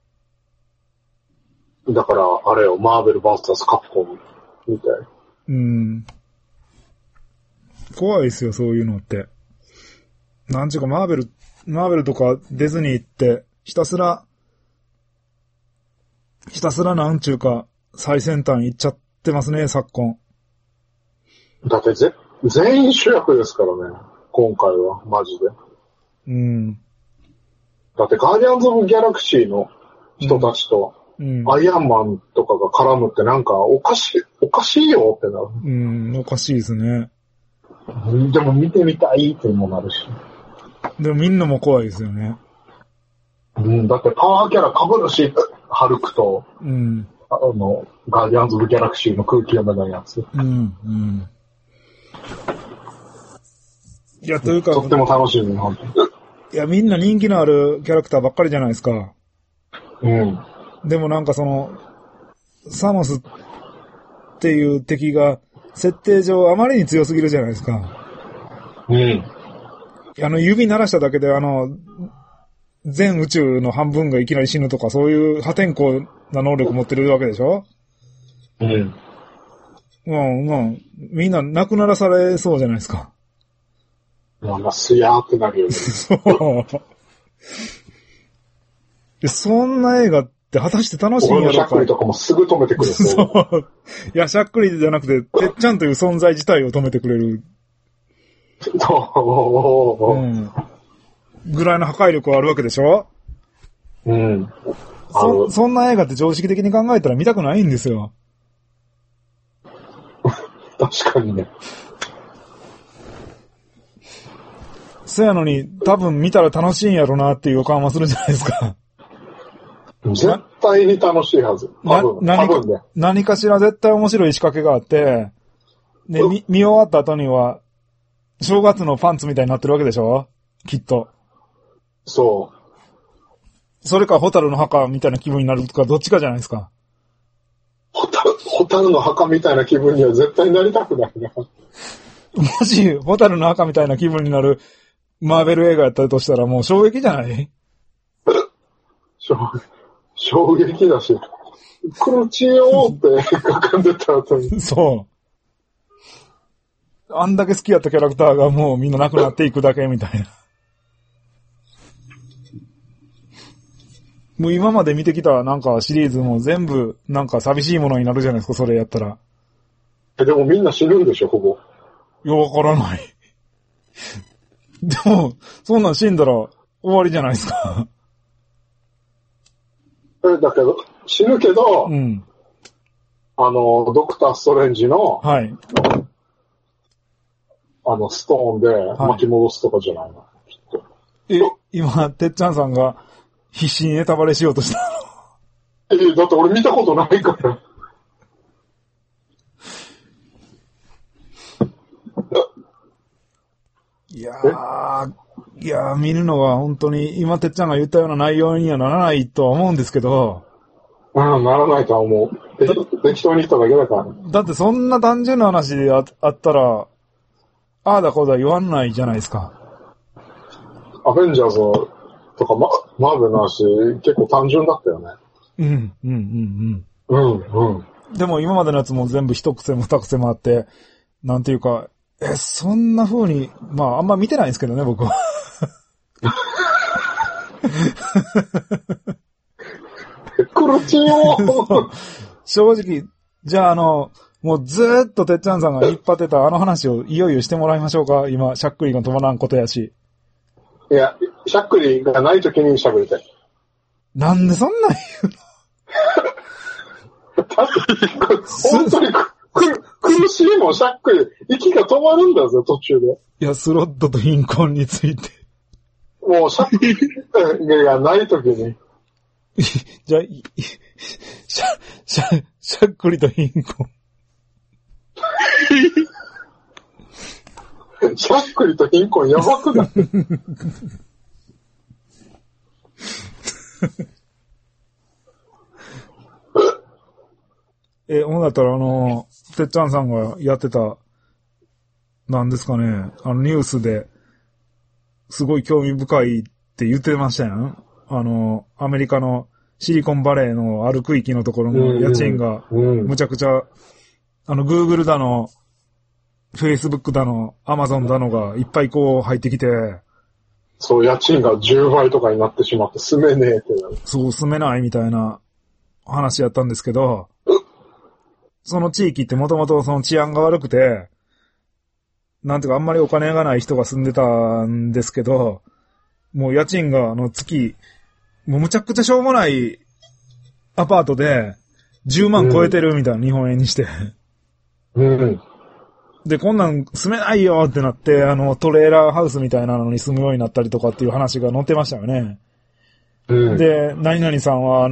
だから、あれよ、マーベル VS カプコンみたい。 怖いですよ、そういうのって。なんちゅうか、マーベルとかディズニーって、ひたすらなんちゅうか、最先端行っちゃってますね、昨今。 だって全員主役ですからね、今回は、マジで。 うん。 だってガーディアンズ・オブ・ギャラクシーの人たちと、アイアンマンとかが絡むってなんかおかしいよってなる。 おかしいですね。 でも見てみたいってもなるし。 でも見んのも怖いですよね。 だってパワーキャラ被るし、ハルクと、ガーディアンズ・オブ・ギャラクシーの空気読めないやつ。いや、というか。とっても楽しいね、本当に。 いや、みんな人気のあるキャラクターばっかりじゃないですか。でもなんかサノスっていう敵が、設定上あまりに強すぎるじゃないですか。指鳴らしただけで全宇宙の半分がいきなり死ぬとか、そういう破天荒な能力持ってるわけでしょ？みんな亡くならされそうじゃないですか。 すやーってなるよね。 そんな映画って果たして楽しいんやろか。 俺のしゃっくりとかもすぐ止めてくれる。 そう。いや、しゃっくりじゃなくて、てっちゃんという存在自体を止めてくれる。ぐらいの破壊力はあるわけでしょ？そんな映画って常識的に考えたら見たくないんですよ。 確かにね。 そやのに、多分見たら楽しいんやろなっていう予感はするじゃないですか。 絶対に楽しいはず。 何かしら絶対面白い仕掛けがあって、で、見終わった後には、正月のパンツみたいになってるわけでしょ？きっと。 そう。 それか、ホタルの墓みたいな気分になるとか、どっちかじゃないですか。 ホタルの墓みたいな気分には絶対なりたくないな。 もし、ホタルの墓みたいな気分になるマーベル映画やったとしたらもう衝撃じゃない？ 衝撃だし、クロチよーって書かんでた後に。 そう。あんだけ好きやったキャラクターがもうみんな亡くなっていくだけみたいな。もう今まで見てきたなんかシリーズも全部なんか寂しいものになるじゃないですか、それやったら。 でもみんな死ぬんでしょ、ほぼ。 いや、わからない。でも、そんなん死んだら終わりじゃないですか。 だけど、死ぬけど、ドクター・ストレンジの、 はい。 ストーンで巻き戻すとかじゃないの、きっと。 今、てっちゃんさんが必死にネタバレしようとしたの。だって俺見たことないから。 いやー、見るのは本当に、今てっちゃんが言ったような内容にはならないとは思うんですけど。 ならないとは思う。適当に人だけだから。 だってそんな単純な話であったら、ああだこうだ言わないじゃないですか。 アベンジャーズとかマーベルの話、結構単純だったよね。 でも今までのやつも全部一癖も二癖もあって、なんていうか、そんな風に、あんま見てないんですけどね、僕は。 苦しいよ正直、じゃあもうずーっとてっちゃんさんが引っ張ってた話をいよいよしてもらいましょうか。今、しゃっくりが止まらんことやし。 いや、しゃっくりがないときに喋りたい。 なんでそんなん言うの？だって本当に苦しいもん、しゃっくり。息が止まるんだぜ、途中で。 いや、スロットと貧困について。 もう、しゃっくりがないときに。 じゃあ、しゃっくりと貧困。 しゃっくりと貧困やばくない？ ほんだったらてっちゃんさんがやってた、なんですかね、ニュースで、すごい興味深いって言ってましたやん。アメリカのシリコンバレーのある区域のところの家賃が、むちゃくちゃ、Google だの、Facebook だの、Amazon だのがいっぱいこう入ってきて、 そう、家賃が10倍とかになってしまって住めねえってなる。 そう、住めないみたいな話やったんですけど、その地域ってもともとその治安が悪くて、なんていうかあんまりお金がない人が住んでたんですけど、もう家賃が月、もうむちゃくちゃしょうもないアパートで10万超えてるみたいな、日本円にして。 うん。 で、こんなん住めないよってなって、トレーラーハウスみたいなのに住むようになったりとかっていう話が載ってましたよね。 うん。 で、何々さんは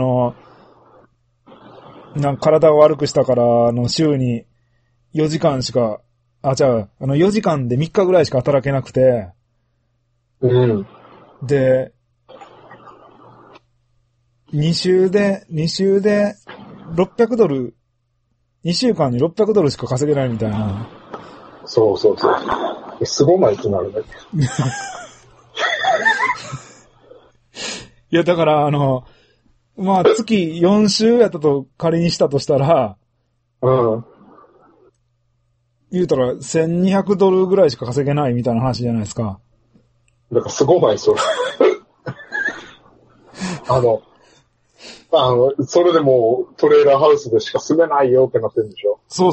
体を悪くしたから、週に4時間しか、4時間で3日ぐらいしか働けなくて、 うん。 で、2週で600ドル、2週間に600ドルしか稼げないみたいな。 そう。すごないってなるね。 いや、だから、月4週やったと仮にしたとしたら、 うん。 言うたら1200ドルぐらいしか稼げないみたいな話じゃないですか。 だからすごない、それ。それでもうトレーラーハウスでしか住めないよってなってるんでしょ？ そう。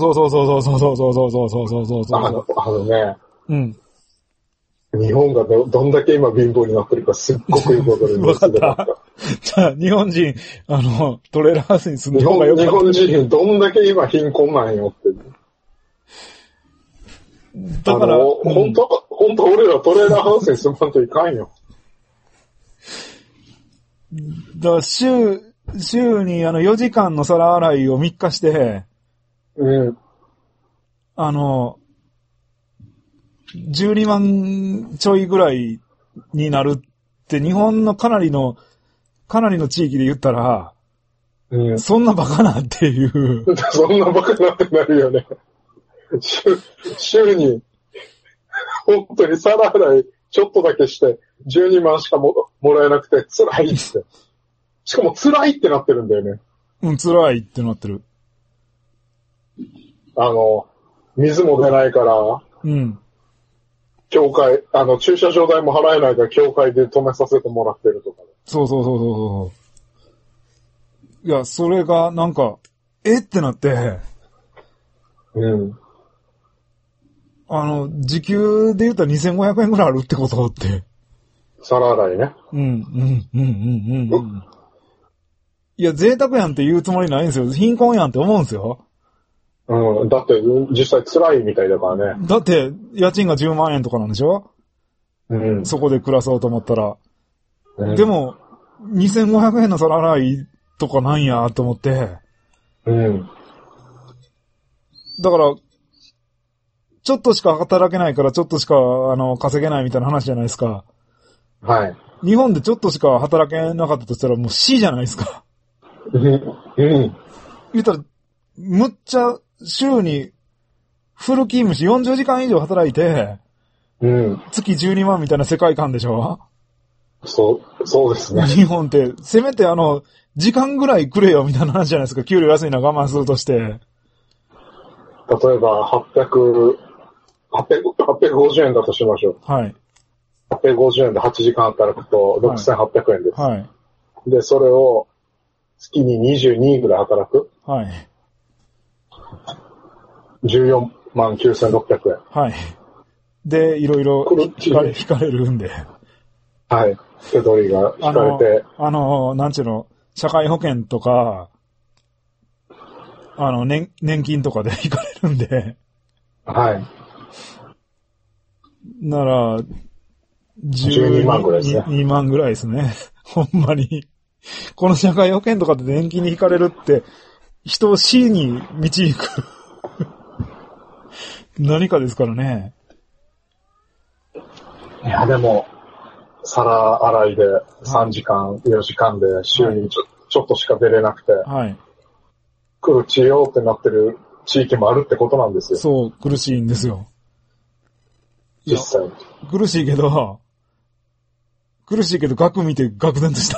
ね。 うん。 日本がどんだけ今貧乏になってるかすっごくよくわかる。 わかった。じゃあ、日本人、トレーラーハウスに住んでる方がよかった。 日本人どんだけ今貧困なんよって。 だから、 本当俺らトレーラーハウスに住まんといかんよ。 だから週に4時間の皿洗いを3日して、 うん。 12万ちょいぐらいになるって日本のかなりの地域で言ったら、 うん、 そんなバカなっていう。 そんなバカなってなるよね。週に、本当に皿洗いちょっとだけして12万しかもらえなくて辛いって。しかも辛いってなってるんだよね。 うん、辛いってなってる。 水も出ないから、 うん。 教会、駐車場代も払えないから教会で止めさせてもらってるとか、ね。 そう。いや、それがなんか、ってなって、 うん。 時給で言ったら2500円ぐらいあるってことって。 皿洗いね。 うん。いや、贅沢やんって言うつもりないんですよ。貧困やんって思うんですよ。 うん。だって、実際辛いみたいだからね。 だって、家賃が10万円とかなんでしょ？ うん。 そこで暮らそうと思ったら。 うん、 でも、2500円の皿洗いとかなんやと思って。 うん。 だから、ちょっとしか働けないからちょっとしか、稼げないみたいな話じゃないですか。 はい。 日本でちょっとしか働けなかったとしたらもう死じゃないですか。 うん。 言ったら、むっちゃ週にフル勤務し40時間以上働いて、 うん。 月12万みたいな世界観でしょ？ そうですね。 日本って、せめて時間ぐらいくれよみたいな話じゃないですか。給料安いのは我慢するとして。例えば、850円だとしましょう。 はい。 850円で8時間働くと6800円です。 はい。 で、それを月に22ぐらい働く。 はい。 14万9600円。 はい。で、いろいろ引かれるんで。 はい。手取りが引かれて。 なんちゅうの、社会保険とか、年金とかで引かれるんで。 はい。 なら、 12万ぐらいですね。 2万ぐらいですね。ほんまに。この社会保険とかで年金に引かれるって、人を死に導く何かですからね。 いや、でも、皿洗いで3時間、4時間で週にちょっとしか出れなくて、 はい。 苦しいよってなってる地域もあるってことなんですよ。 そう、苦しいんですよ。 実際。 苦しいけど、額見て愕然とした。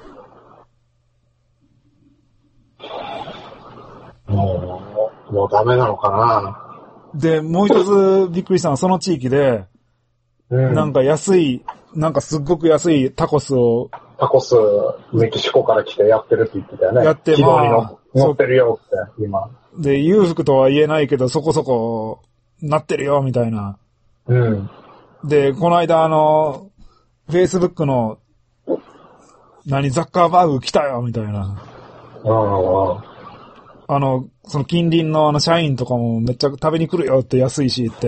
もうダメなのかな。 で、もう一つびっくりしたのはその地域で、なんかなんかすっごく安いタコスメキシコから来てやってるって言ってたよね。 やって、 軌道に乗ってるよって、今。 で、裕福とは言えないけど、そこそこなってるよ、みたいな。 うん。 で、この間Facebook の、ザッカーバーグ来たよ、みたいな。 その近隣の社員とかもめっちゃ食べに来るよって安いしって。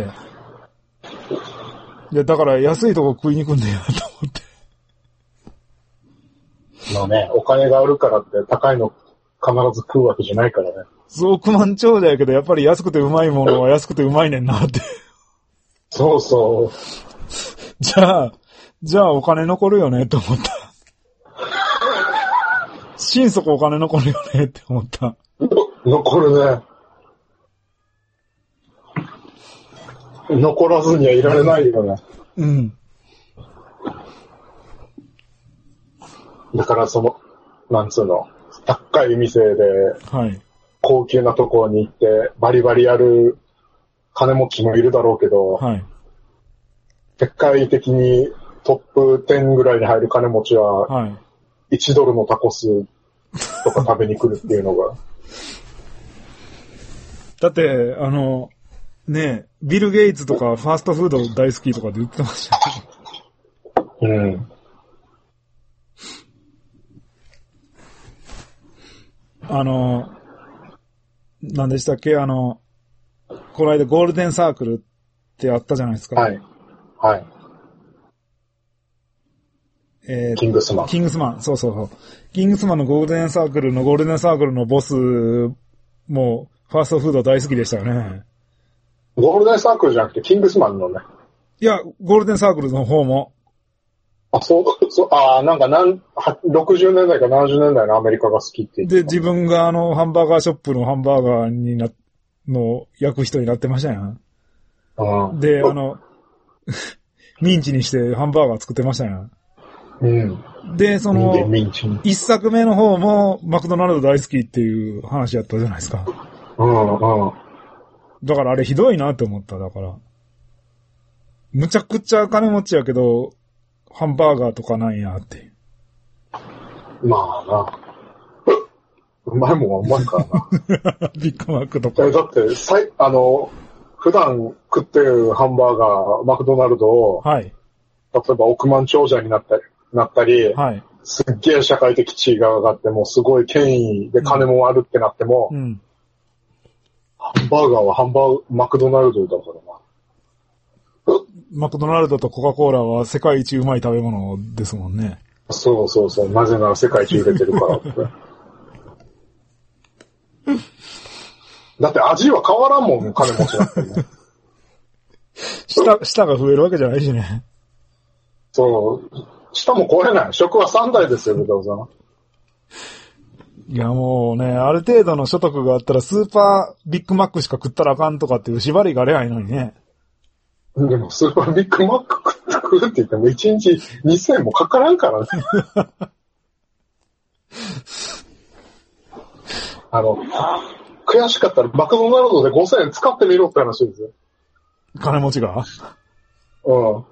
で、だから安いとこ食いに行くんだよと思って。 まあね、お金があるからって高いの必ず食うわけじゃないからね。 そう億万長者やけど、やっぱり安くてうまいものは安くてうまいねんなって。 そうそう。 じゃあお金残るよねって思った。心底お金残るよねって思った。 残るね。残らずにはいられないよね。 うん。 だからなんつうの、高い店で、 はい。 高級なところに行って、バリバリやる金持ちもいるだろうけど、 はい。 世界的にトップ10ぐらいに入る金持ちは、 はい。 $1のタコスとか食べに来るっていうのが。 だって、ねえ、ビル・ゲイツとかファーストフード大好きとかで言ってましたね。うん。 何でしたっけこの間ゴールデンサークルってあったじゃないですか。 はい。はい。キングスマン。 キングスマン。そうそうそう。キングスマンのゴールデンサークルのボスもファーストフード大好きでしたよね。 ゴールデンサークルじゃなくてキングスマンのね。 いや、ゴールデンサークルの方も。 なんか60年代か70年代のアメリカが好きって言って。 で、自分がハンバーガーショップのハンバーガーの焼く人になってましたやん。で、ミンチにしてハンバーガー作ってましたやん。 うん。 で、一作目の方もマクドナルド大好きっていう話やったじゃないですか。だからあれひどいなって思った、だから。むちゃくちゃ金持ちやけど、ハンバーガーとかなんやって。 まあな。うまいもんはうまいからな。 ビッグマックとか。 だって、普段食ってるハンバーガー、マクドナルドを、 はい。 例えば億万長者になったり、 はい。 すっげえ社会的地位が上がっても、すごい権威で金もあるってなっても、 うん。 ハンバーガーはマクドナルドだからな。 マクドナルドとコカ・コーラは世界一うまい食べ物ですもんね。 そうそうそう。なぜなら世界一売れてるからって。だって味は変わらんもん、金持ちだってね。 舌が増えるわけじゃないしね。 そう。舌も超えない。食は3代ですよ、ブドウさん。 いやもうね、ある程度の所得があったらスーパービッグマックしか食ったらあかんとかっていう縛りがあればいいのにね。 でもスーパービッグマック食うって言っても1日2000円もかからんからね。悔しかったらマクドナルドで5000円使ってみろって話ですよ。 金持ちが？ うん。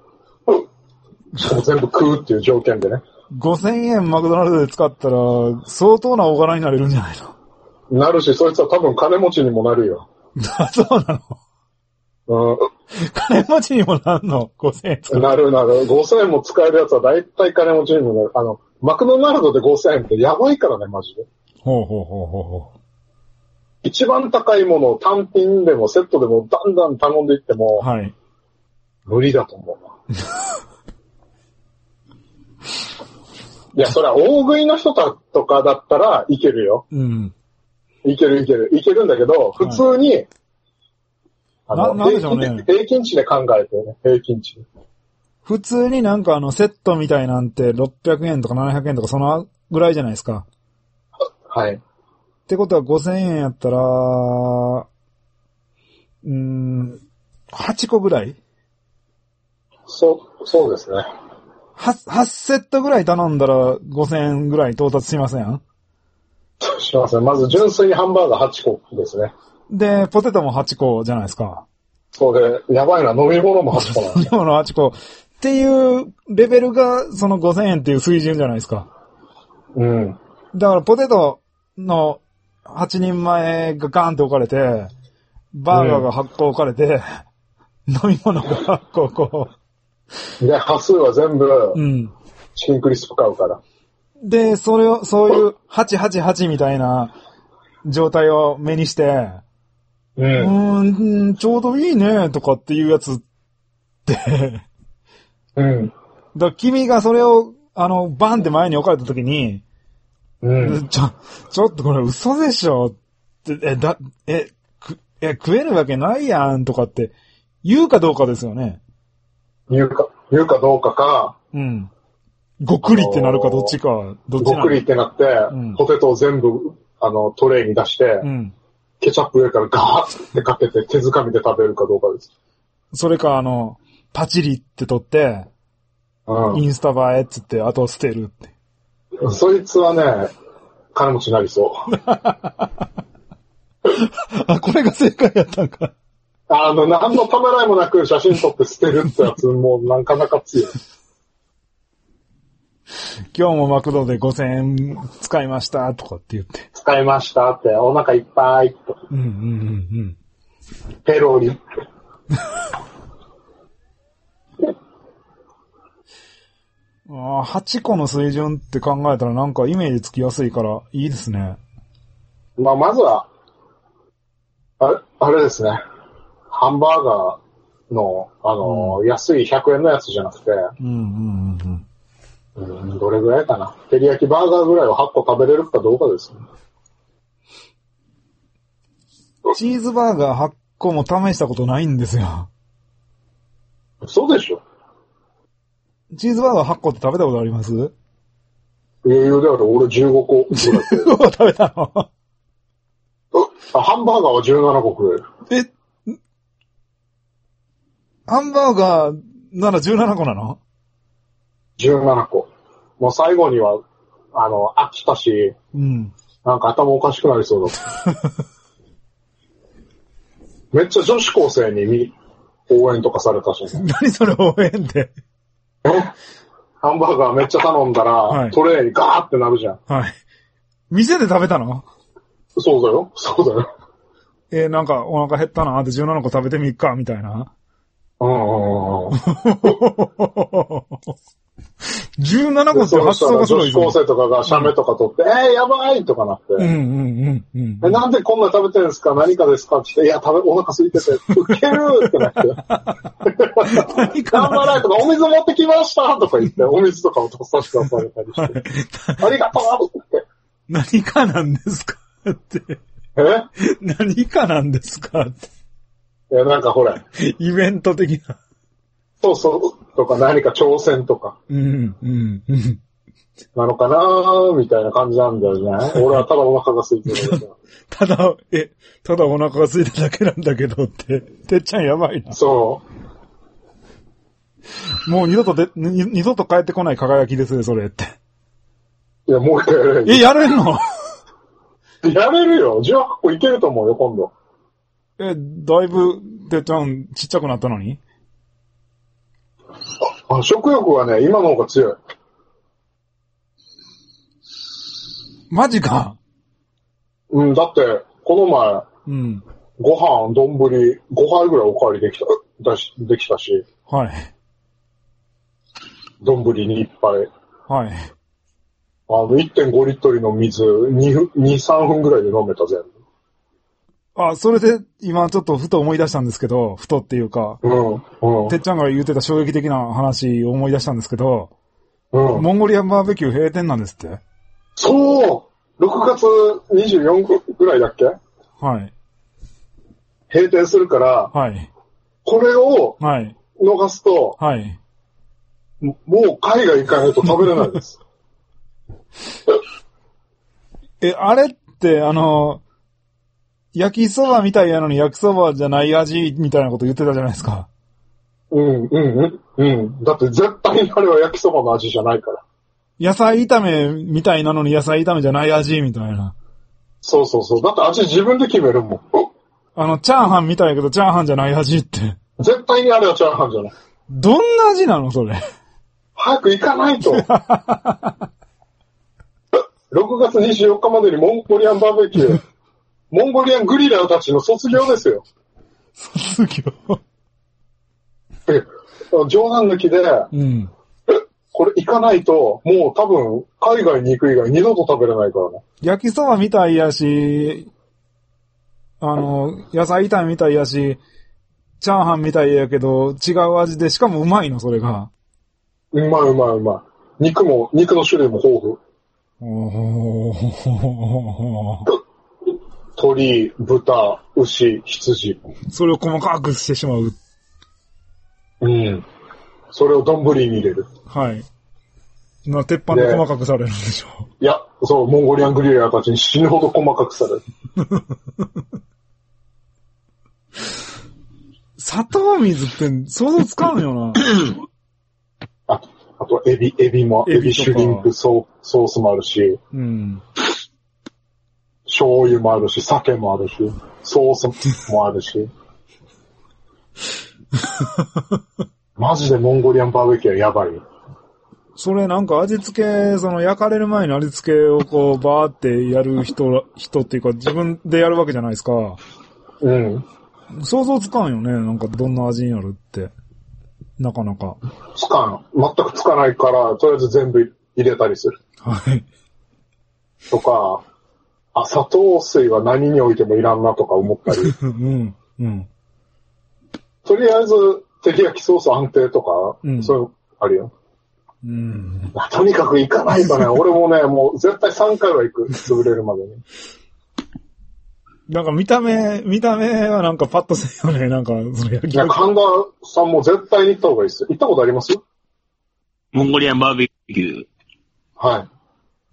しかも全部食うっていう条件でね。 5000円マクドナルドで使ったら相当な大柄になれるんじゃないの？なるし、そいつは多分金持ちにもなるよ。 そうなの？ うん。 金持ちにもなるの ?5000 円使う。 なる。5000円も使えるやつは大体金持ちにもなる。マクドナルドで5000円ってやばいからね、マジで。 ほう。 一番高いものを単品でもセットでもだんだん頼んでいっても、 はい。 無理だと思うな。いや、それは大食いの人とかだったらいけるよ。 うん。 いけるんだけど、普通に、 なんでしょうね。 平均値で考えてね、平均値。 普通になんかセットみたいなんて600円とか700円とかそのぐらいじゃないですか。 はい。 ってことは5000円やったら、8個ぐらい？ そうですね。 8セットぐらい頼んだら5000円ぐらい到達しません？ しますね。まず純粋にハンバーガー8個ですね。 で、ポテトも8個じゃないですか。 そうで、やばいな、飲み物も8個なん飲み物8個。っていうレベルがその5000円っていう水準じゃないですか。 うん。 だからポテトの8人前がガーンって置かれて、バーガーが8個置かれて、飲み物が8個こう。で、端数は全部、 うん。 チキンクリスプ買うから。 で、そういう888みたいな状態を目にして、ちょうどいいね、とかっていうやつって、だ君がそれを、バンって前に置かれたときに、ちょっとこれ嘘でしょって、食えるわけないやんとかって言うかどうかですよね。言うかどうかか、 ごくりってなるかどっちか、どっちなの？ ごくりってなって、ポテトを全部、トレイに出して、ケチャップ上からガーってかけて手づかみで食べるかどうかです。 それかパチリって取って、インスタ映えっつって後を捨てるって。 そいつはね、金持ちになりそう。 これが正解やったんか。 何のためらいもなく写真撮って捨てるってやつもうなかなか強い。 今日もマクドで5000円使いましたとかって言って。 使いましたって、お腹いっぱいと。ペロリって。 8個の水準って考えたらなんかイメージつきやすいからいいですね。 まずは、あれですね。ハンバーガーの、安い100円のやつじゃなくて、どれぐらいかな。照り焼きバーガーぐらいを8個食べれるかどうかですね。 チーズバーガー8個も試したことないんですよ。 そうでしょ。 チーズバーガー8個って食べたことあります？ 余裕である。俺15個ぐらい。 15個食べたの？ ハンバーガーは17個食える。 ハンバーガーなら17個なの？ 17個。もう最後には、飽きたし、なんか頭おかしくなりそうだ。めっちゃ女子高生に応援とかされたし。 何それ応援って。 ハンバーガーめっちゃ頼んだら、トレーにガーってなるじゃん。 店で食べたの？ そうだよ。 なんかお腹減ったなって17個食べてみっか、みたいな。17個って発想がすごい。 女子高生とかがシャメとか取って、やばいとかなって。なんでこんな食べてるんですか？何かですかって言って、お腹空いてて、ウケるってなって。頑張らいとか、お水持ってきましたとか言って、お水とかをとっさせて出されたりして。ありがとうって。 何かなんですかって。何かなんですかって。 なんかほら。 イベント的な。 そうとか何か挑戦とか。なのかなーみたいな感じなんだよね。俺はただお腹が空いてる。 ただお腹が空いただけなんだけどって。てっちゃんやばいな。 そう。 もう二度と帰ってこない輝きですね、それって。 いや、もう一回やれる。 やれんの？ やれるよ。18個いけると思うよ、今度。 だいぶ、てっちゃんちっちゃくなったのに？ 食欲はね、今の方が強い。 マジか。 だって、この前、ご飯、丼、5杯ぐらいおかわりできたし。丼に1杯。1.5 リットルの水、2、3分ぐらいで飲めた、全部。 それで、今ちょっとふと思い出したんですけど、ふとっていうか、てっちゃんが言ってた衝撃的な話を思い出したんですけど、モンゴリアンバーベキュー閉店なんですって？ そう !6 月24ぐらいだっけ？閉店するから、これを逃すと、もう海外行かないと食べれないです。 あれって、焼きそばみたいなのに焼きそばじゃない味みたいなこと言ってたじゃないですか。 だって絶対にあれは焼きそばの味じゃないから。 野菜炒めみたいなのに野菜炒めじゃない味みたいな。 そう。だって味自分で決めるもん。 チャーハンみたいやけどチャーハンじゃない味って。 絶対にあれはチャーハンじゃない。 どんな味なのそれ。 早く行かないと。6月24日までにモンゴリアンバーベキュー。モンゴリアングリラーたちの卒業ですよ。 卒業？ 冗談抜きで、これ行かないと、もう多分、海外に行く以外二度と食べれないからね。 焼きそばみたいやし、野菜炒めみたいやし、チャーハンみたいやけど、違う味で、しかもうまいの、それが。 うまい。肉の種類も豊富。鶏、豚、牛、羊。 それを細かくしてしまう。 うん。それを丼に入れる。 はい。鉄板で細かくされるんでしょう。いや、そう、モンゴリアングリラーたちに死ぬほど細かくされる。 砂糖水って想像つかんよな。 あと、エビシュリンプソースもあるし、 うん。 醤油もあるし、酒もあるし、ソースもあるし。マジでモンゴリアンバーベキューはやばいよ。 それなんか味付け、焼かれる前に味付けをこうバーってやる人っていうか自分でやるわけじゃないですか。 うん。 想像つかんよね。なんかどんな味になるって。なかなか。 つかん。全くつかないから、とりあえず全部入れたりする。 はい。 とか、砂糖水は何においてもいらんなとか思ったり。 うん。うん。 とりあえず、照り焼きソース安定とか、そういうのあるよ。 うん。 とにかく行かないとね、俺もね、もう絶対3回は行く。潰れるまでに。 なんか見た目はなんかパッとせんよね、なんか、 いや、神田さんも絶対に行った方がいいですよ。行ったことあります？ モンゴリアンバーベキュー。 はい。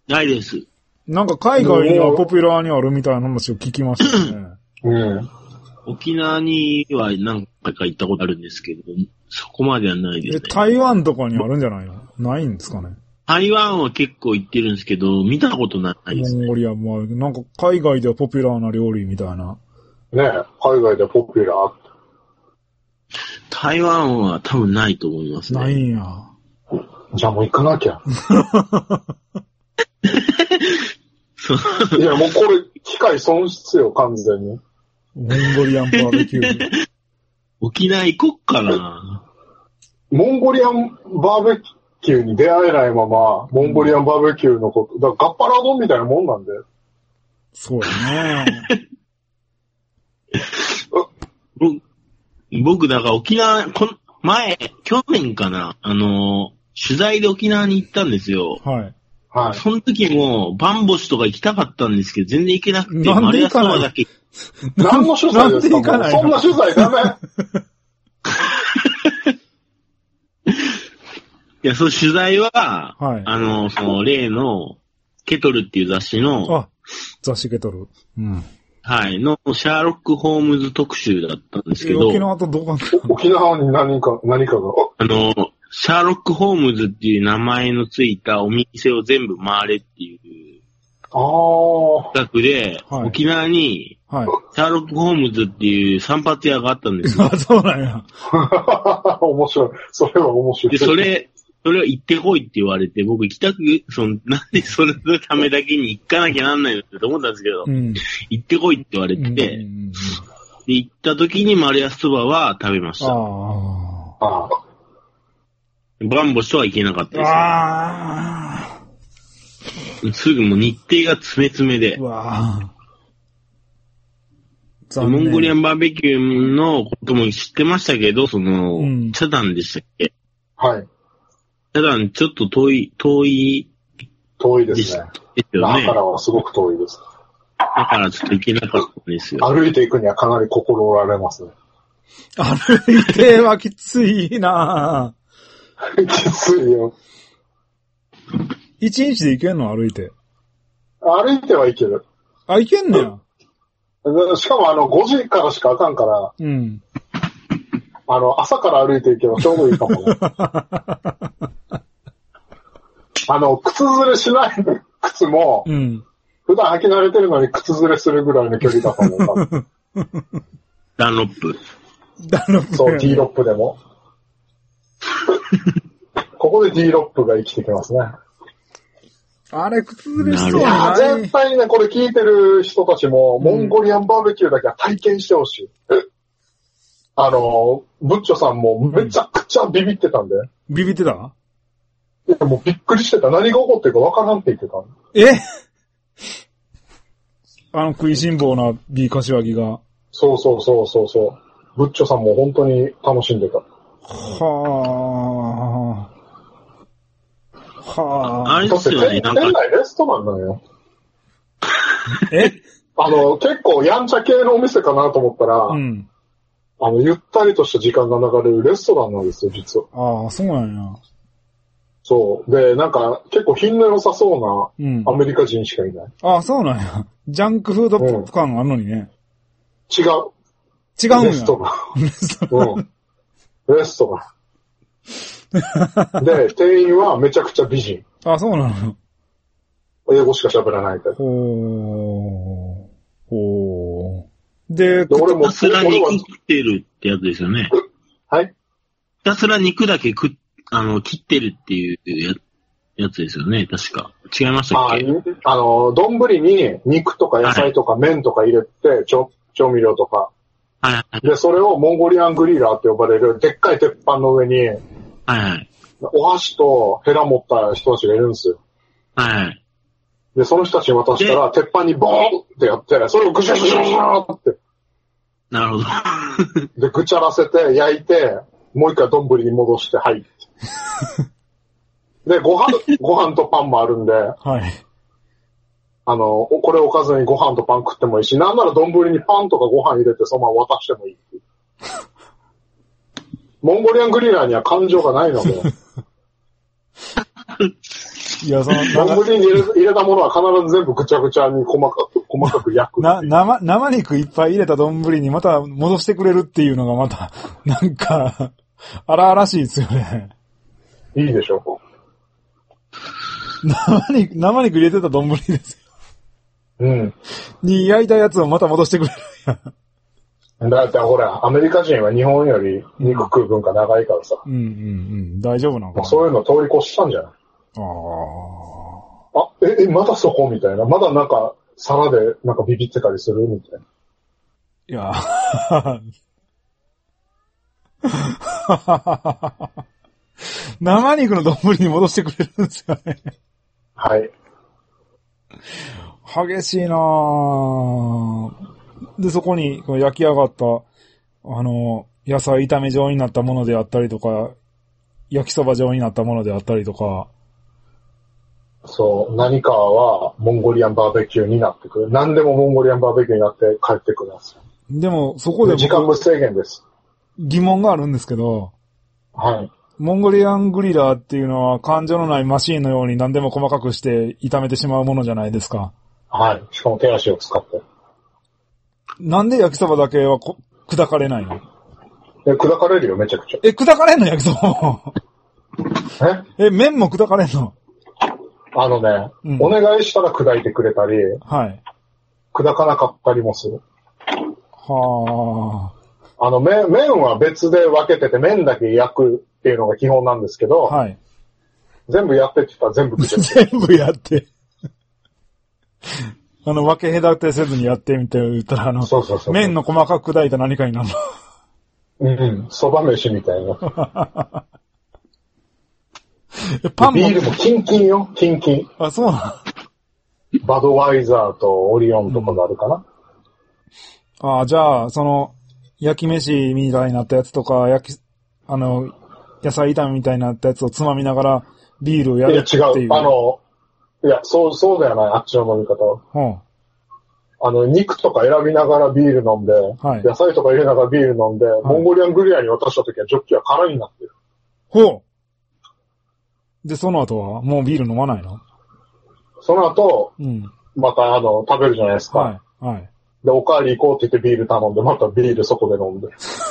ないです。 なんか海外にはポピュラーにあるみたいな話を聞きましたね。 うん。 沖縄には何回か行ったことあるんですけど、そこまではないですね。 台湾とかにあるんじゃないの？ないんですかね。 台湾は結構行ってるんですけど、見たことないですね。 モンゴリアンもある。なんか海外ではポピュラーな料理みたいな。 ねえ、海外ではポピュラー。 台湾は多分ないと思いますね。 ないんや。 じゃあもう行かなきゃ。 そういや、もうこれ、機会損失よ、完全に。 モンゴリアンバーベキュー。 沖縄行こっかな。 モンゴリアンバーベキューに出会えないまま、モンゴリアンバーベキューのこと、だからガッパラ丼みたいなもんなんで。 そうやね。 僕、だから沖縄、去年かな、取材で沖縄に行ったんですよ。 はい。 はい。 その時も、バンボシとか行きたかったんですけど、全然行けなくて、 なんで行かないマリアストアだけ。 何の取材ですか？ なんで行かないの？ そんな取材ダメ。 いや、その取材は、 はい。 その例の、ケトルっていう雑誌の、 雑誌ケトル。うん。 はい、のシャーロック・ホームズ特集だったんですけど、 沖縄とどうかな？ 沖縄に何かが。 シャーロック・ホームズっていう名前のついたお店を全部回れっていう企画で、 はい、 沖縄に、シャーロック・ホームズっていう散髪屋があったんですよ。 あ、そうなんや。 面白い。それは面白い。 で、それを行ってこいって言われて、僕行きたく、なんでそれのためだけに行かなきゃなんないのって思ったんですけど、行ってこいって言われて、で、行った時にマリアスそばは食べました。バンボシとは行けなかったです。すぐもう日程が詰め詰めで。モンゴリアンバーベキューのことも知ってましたけど、チャダンでしたっけ？ はい。 チャダンちょっと遠いですね。那覇からはすごく遠いです。 だからちょっと行けなかったんですよ。 歩いていくにはかなり心折られますね。 歩いてはきついなぁ。きついよ。 一日で行けんの？歩いて。 歩いてはいける。 あ、行けんねや。 しかも5時からしかあかんから、 うん。 朝から歩いていけばちょうどいいかもね。靴ずれしない靴も、普段履き慣れてるのに靴ずれするぐらいの距離だと思う。 ダンロップ。 そう、D ロップでも。ここで D ロップが生きてきますね。 あれ、靴ずれしそうない。絶対にね、これ聞いてる人たちも、モンゴリアンバーベキューだけは体験してほしい。ブッチョさんもめちゃくちゃビビってたんで。 ビビってた？ いや、もうびっくりしてた。何が起こってるかわからんって言ってた。 食いしん坊な B 柏木が。 そう。ブッチョさんも本当に楽しんでた。 はあ。 あれですよね、 店内レストランなのよ。結構やんちゃ系のお店かなと思ったら、ゆったりとした時間が流れるレストランなんですよ、実は。 ああ、そうなんや。 そう。で、なんか、結構品の良さそうなアメリカ人しかいない。 ああ、そうなんや。ジャンクフードポップ感あるのにね。 違うんや。レストラン。レストラン。で、店員はめちゃくちゃ美人。 あ、そうなの。 英語しか喋らないから。 ほー。で、 俺もひたすら肉切ってるってやつですよね。 はい。 ひたすら肉だけ切ってるっていうやつですよね、確か。違いましたっけ？ 丼に肉とか野菜とか麺とか入れて、調味料とか。 はい。 で、それをモンゴリアングリラーって呼ばれるでっかい鉄板の上に、お箸とヘラ持った人たちがいるんですよ。 はい。 で、その人たちに渡したら、鉄板にボーンってやって、それをぐしゃぐしゃぐしゃって。 なるほど。 で、ぐちゃらせて、焼いて、もう一回丼に戻して、はい。で、ご飯とパンもあるんで、 はい。 これをおかずにご飯とパン食ってもいいし、なんなら丼にパンとかご飯入れてそのまま渡してもいいっていう。モンゴリアングリラーには感情がないので。 いや、 丼に入れたものは必ず全部ぐちゃぐちゃに細かく焼く。 生肉いっぱい入れた丼にまた戻してくれるっていうのがまた、なんか、荒々しいですよね。 いいでしょ。 生肉入れてた丼ですよ。 に焼いたやつをまた戻してくれるやん。だってほら、アメリカ人は日本より肉食う文化長いからさ。 大丈夫なのかな。 そういうの通り越したんじゃない？まだそこみたいな。まだなんか、皿でなんかビビってたりするみたいな。 いや生肉の丼に戻してくれるんですよね。 はい。 激しいなぁ。で、そこに焼き上がった、野菜炒め状になったものであったりとか、焼きそば状になったものであったりとか。 そう、何かはモンゴリアンバーベキューになってくる。何でもモンゴリアンバーベキューになって帰ってくるんですよ。 でも、そこで時間無制限です。 疑問があるんですけど。 はい。 モンゴリアングリラーっていうのは感情のないマシーンのように何でも細かくして炒めてしまうものじゃないですか。 はい。しかも手足を使って。 なんで焼きそばだけは砕かれないの？ 砕かれるよ、めちゃくちゃ。 砕かれんの焼きそば麺も砕かれんの？ お願いしたら砕いてくれたり、 はい。 砕かなかったりもする。 はあ。麺は別で分けてて、麺だけ焼くっていうのが基本なんですけど、 はい。 全部やってって言ったら全部全部やって。分け隔てせずにやってみて言ったら、 そう麺の細かく砕いた何かになるの。蕎麦飯みたいな。 パンも。 ビールもキンキンよ、キンキン。 あ、そうなの？バドワイザーとオリオンとかがあるかな。 じゃあ、焼き飯みたいになったやつとか、野菜炒めみたいになったやつをつまみながらビールをやるっていう。 いや、違う。そうだよな、あっちの飲み方は。肉とか選びながらビール飲んで、はい、野菜とか入れながらビール飲んで、はい、モンゴリアングリアに渡した時はジョッキは空になってる。 ほう。で、その後はもうビール飲まないの？ その後、また食べるじゃないですか。 はい。はい。 で、おかわり行こうって言ってビール頼んで、またビールそこで飲んで。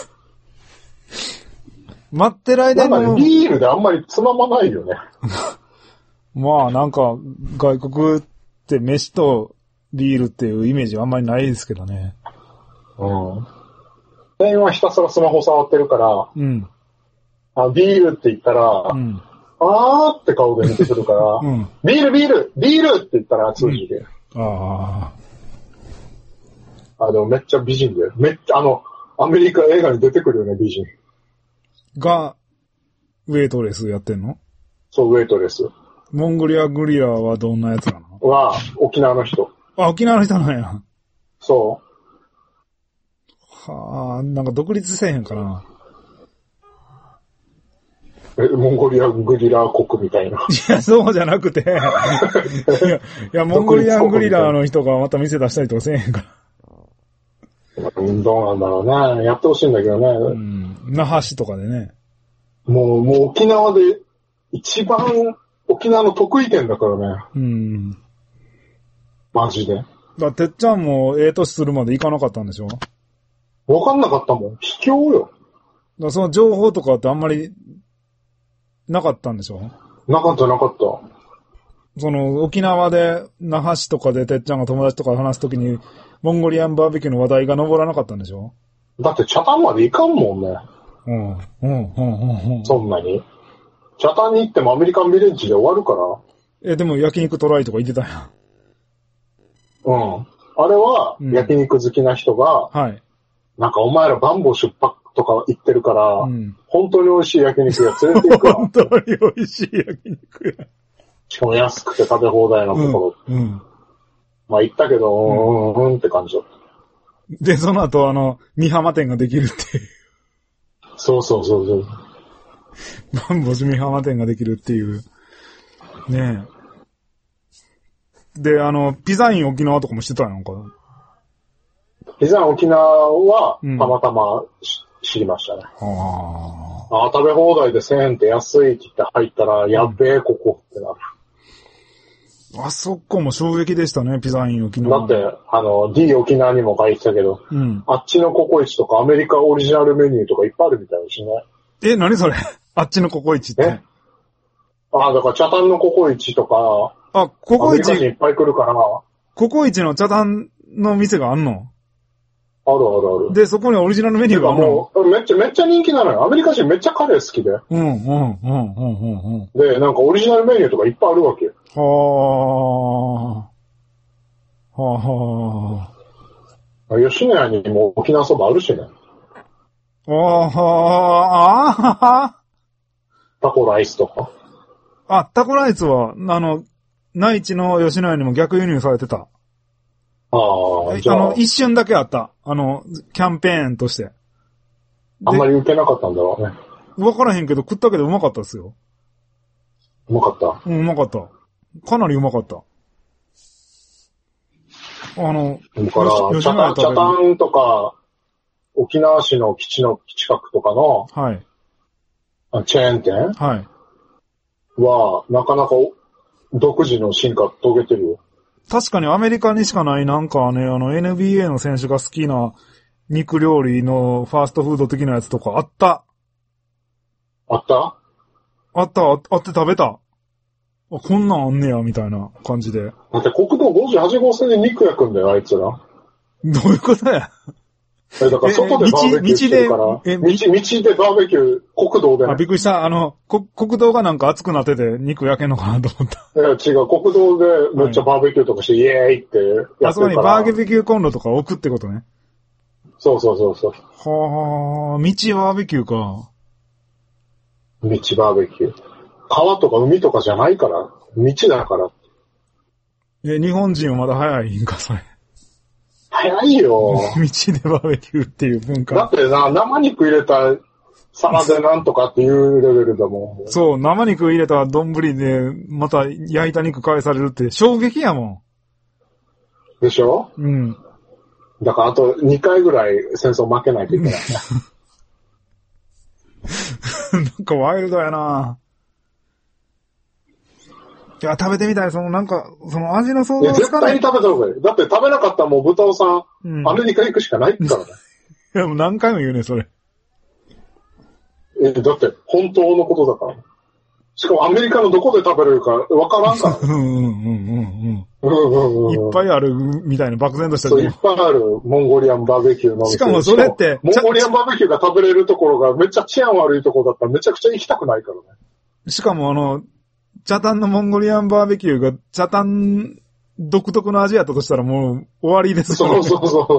待ってる間に。 なんかビールであんまりつままないよね。 まあなんか、外国って飯とビールっていうイメージはあんまりないですけどね。 店員はひたすらスマホ触ってるから、ビールって言ったら、あーって顔で見てくるから、ビールって言ったら通じて。でもめっちゃ美人だよ。めっちゃアメリカ映画に出てくるよね、美人。 が、ウェイトレスやってんの？ そう、ウェイトレス。 モンゴリアグリラはどんなやつなの？ は、沖縄の人。 あ、沖縄の人なんや。 そう。 はあ、なんか独立せえへんかな。 モンゴリアングリラー国みたいな。 いや、そうじゃなくて。いや、モンゴリアングリラーの人がまた店出したりとかせえへんから。 どうなんだろうね。やってほしいんだけどね。 うん。那覇市とかでね。 もう沖縄で一番沖縄の得意県だからね。 うん。 マジで。 てっちゃんも年するまで行かなかったんでしょ？ わかんなかったもん。秘境よ。 その情報とかってあんまりなかったんでしょ？ なかった。 その沖縄で那覇市とかでてっちゃんが友達とか話すときにモンゴリアンバーベキューの話題が上らなかったんでしょ？ だってチャタンまで行かんもんね。そんなに。チャタンに行ってもアメリカンビレッジで終わるから。 でも焼肉トライとか言ってたやん。 うん。あれは焼肉好きな人が、 はい。 なんかお前らバンボ出発とか言ってるから、本当に美味しい焼肉屋連れて行くわ。 本当に美味しい焼肉屋。 しかも安くて食べ放題なところ。まあ行ったけど、って感じだった。 で、その後美浜店ができるっていう。 そう。 バンボス美浜店ができるっていう。ねえ。で、ピザイン沖縄とかもしてたんやんか。 ピザイン沖縄は、たまたま知りましたね。食べ放題で1000円って安いって言って入ったら、やっべえ、ここってなる。 あそこも衝撃でしたね、ピザイン沖縄。 だって、D 沖縄にも書いてたけど、あっちのココイチとかアメリカオリジナルメニューとかいっぱいあるみたいだしね。 何それ？あっちのココイチって。 だからチャタンのココイチとか、 ココイチ。 アメリカ人いっぱい来るから。 ココイチのチャタンの店があんの？ ある。 で、そこにオリジナルメニューがあるの？ もう、めっちゃ人気なのよ。アメリカ人めっちゃカレー好きで。で、なんかオリジナルメニューとかいっぱいあるわけ。吉野家にも沖縄そばあるしね。タコライスとか。 タコライスは、内地の吉野家にも逆輸入されてた。 じゃあ。 一瞬だけあった。キャンペーンとして。 あんまり受けなかったんだろうね。 わからへんけど食ったけどうまかったですよ。 うまかった。 うまかった。かなりうまかった。 だから、チャタンとか、沖縄市の基地の近くとかの、 はい。 チェーン店はい。 は、なかなか独自の進化遂げてるよ。 確かにアメリカにしかないなんかね、NBA の選手が好きな肉料理のファーストフード的なやつとかあった。 あって食べた。こんなんあんねや、みたいな感じで。 だって国道58号線で肉焼くんだよ、あいつら。 どういうことや。 だから外でバーベキューしてるから、道でバーベキュー、国道で、ね。 びっくりした。国道がなんか熱くなってて肉焼けんのかなと思った。 いや、違う、国道でめっちゃバーベキューとかして、イエーイってやってるから。 そこにバーベキューコンロとか置くってことね。 そう。 はあ、道バーベキューか。 道バーベキュー。川とか海とかじゃないから、道だから。 日本人はまだ早いんか、それ。 早いよ。 道でバーベキューっていう文化。 だって生肉入れた皿でなんとかっていうレベルだもん。 そう、生肉入れた丼で、また焼いた肉返されるって衝撃やもん。でしょ？だからあと2回ぐらい戦争負けないといけないね。 なんかワイルドやな。いや、食べてみたい。その味の想像つかない。絶対に食べた方がいい。だって食べなかったらもう豚尾さん、アメリカ行くしかないからね。 いや、もう何回も言うね、それ。 だって本当のことだから。しかもアメリカのどこで食べれるかわからんから。 いっぱいあるみたいな漠然とした。 そう、いっぱいあるモンゴリアンバーベキューの。 しかもそれって。 モンゴリアンバーベキューが食べれるところがめっちゃ治安悪いところだったらめちゃくちゃ行きたくないからね。 しかもチャタンのモンゴリアンバーベキューがチャタン独特の味やったとしたらもう終わりですよね。 そう。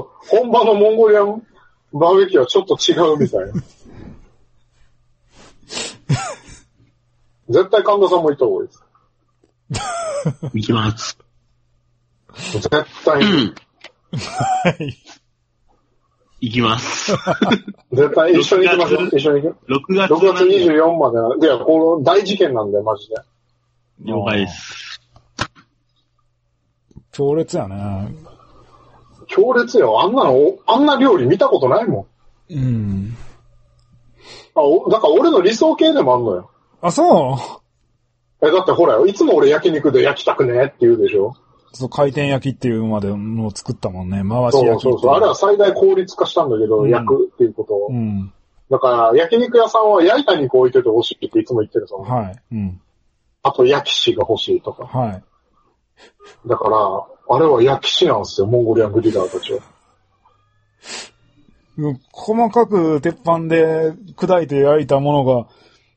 本場のモンゴリアンバーベキューはちょっと違うみたいな。 絶対神田さんも行った方がいいです。 行きます。 絶対に。 はい。 行きます。 絶対一緒に行きますよ。一緒に行く。 6月 24まで。いや、この大事件なんで、マジで。 了解です。 強烈やね。 強烈よ。あんな料理見たことないもん。うん。 だから俺の理想系でもあんのよ。 あ、そう？ だってほら、いつも俺焼肉で焼きたくねって言うでしょ？ そう、回転焼きっていうまでのを作ったもんね。回し焼き。 そう。あれは最大効率化したんだけど、焼くっていうことを。うん。だから、焼肉屋さんは焼いた肉置いててほしいっていつも言ってるその。 はい。うん。 あと、焼き師が欲しいとか。 はい。 だから、あれは焼き師なんですよ、モンゴリアングリラーたちは。 細かく鉄板で砕いて焼いたものが、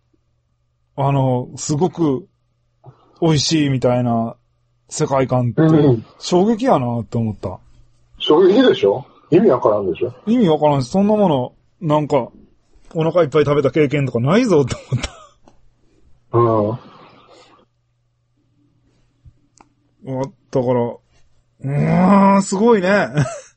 すごく美味しいみたいな世界観って、衝撃やなって思った。 衝撃でしょ？意味わからんでしょ？ 意味わからんし、そんなもの、なんか、お腹いっぱい食べた経験とかないぞって思った。だから、すごいね。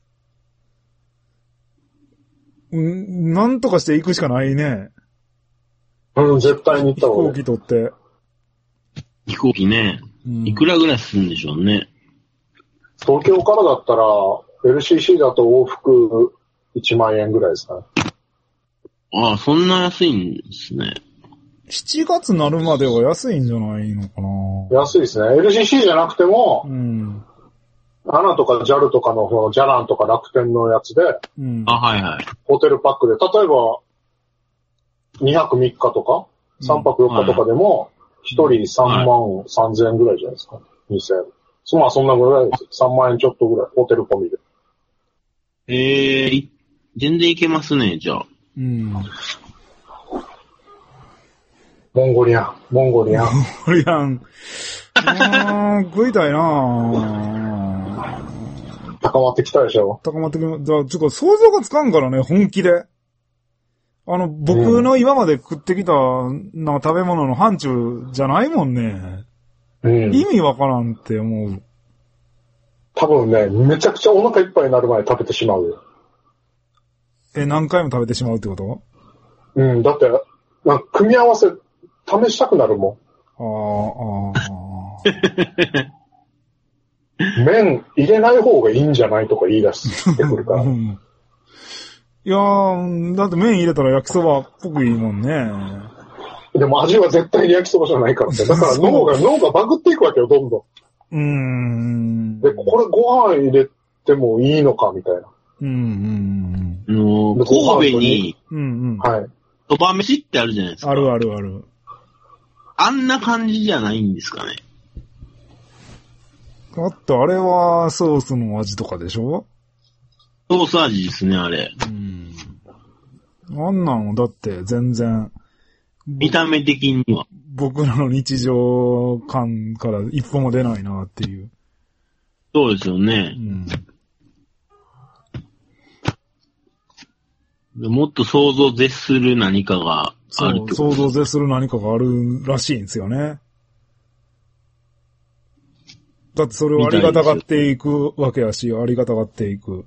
なんとかして行くしかないね。 絶対に行った方がいい。 飛行機取って。 飛行機ね。いくらぐらいするんでしょうね。 東京からだったら、LCC だと往復1万円ぐらいですかね。 ああ、そんな安いんですね。 7月なるまでは安いんじゃないのかな。 安いですね。LCC じゃなくても、ANA とか JAL とかのジャランとか楽天のやつで、 はいはい。 ホテルパックで、例えば、2泊3日とか、3泊4日とかでも、1人3万3000円ぐらいじゃないですか。2000円。まあそんなぐらいです。3万円ちょっとぐらい、ホテル込みで。 全然いけますね、じゃあ。 モンゴリアン。 食いたいな高まってきたでしょ。 高まってきた。ちょっと想像がつかんからね、本気で。僕の今まで食ってきた、食べ物の範疇じゃないもんね。意味わからんって思う。 多分ね、めちゃくちゃお腹いっぱいになる前に食べてしまうよ。 何回も食べてしまうってこと？ だって、組み合わせ、試したくなるもん。 麺入れない方がいいんじゃないとか言い出してくるから。 いやー、だって麺入れたら焼きそばっぽくいいもんね。 でも味は絶対に焼きそばじゃないからね。だから脳がバグっていくわけよ、どんどん。で、これご飯入れてもいいのか、みたいな。 神戸に、 はい。 そば飯ってあるじゃないですか。 ある。 あんな感じじゃないんですかね。 だってあれはソースの味とかでしょ？ ソース味ですね、あれ。 あんなのだって全然。 見た目的には。 僕らの日常感から一歩も出ないなっていう。 そうですよね。もっと想像絶する何かがあるってこと。 想像絶する何かがあるらしいんですよね。だってそれをありがたがっていくわけやし、ありがたがっていく。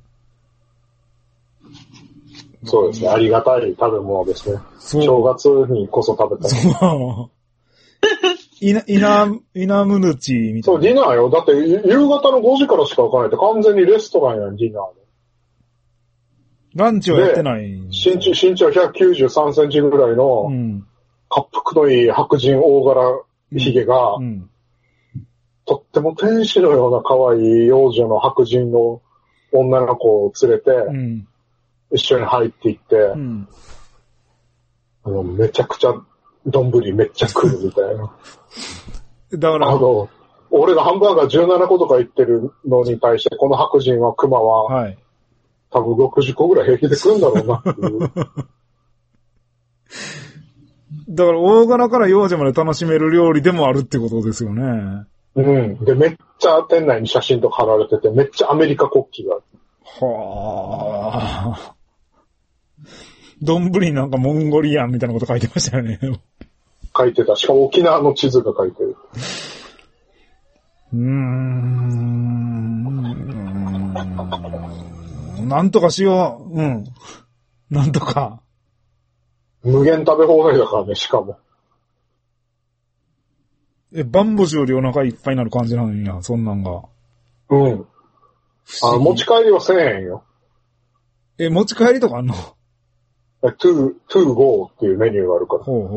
そうですね。ありがたい食べ物ですね。正月にこそ食べたい。そう。 イナムヌチみたいな。 そう、ディナーよ。だって夕方の5時からしか開かないって完全にレストランやん、ディナーで。 ランチはやってない。 身長193センチぐらいの、恰幅のいい白人大柄ヒゲが、とっても天使のような可愛い幼女の白人の女の子を連れて、一緒に入っていって、めちゃくちゃ丼めっちゃ食うみたいな。 だから、 俺がハンバーガー17個とか言ってるのに対して、この白人はクマは、多分60個ぐらい平気で食うんだろうなっていう。 だから大柄から幼女まで楽しめる料理でもあるってことですよね。 で、めっちゃ店内に写真とか貼られてて、めっちゃアメリカ国旗がある。 はぁ。丼になんかモンゴリアンみたいなこと書いてましたよね。 書いてた。しかも沖縄の地図が書いてる。 なんとかしよう。うん。なんとか。 無限食べ放題だからね、しかも。 バンボシよりお腹いっぱいになる感じなのにな、そんなんが。 うん。持ち帰りは1000円よ。 持ち帰りとかあんの ？to go っていうメニューがあるから。 ほ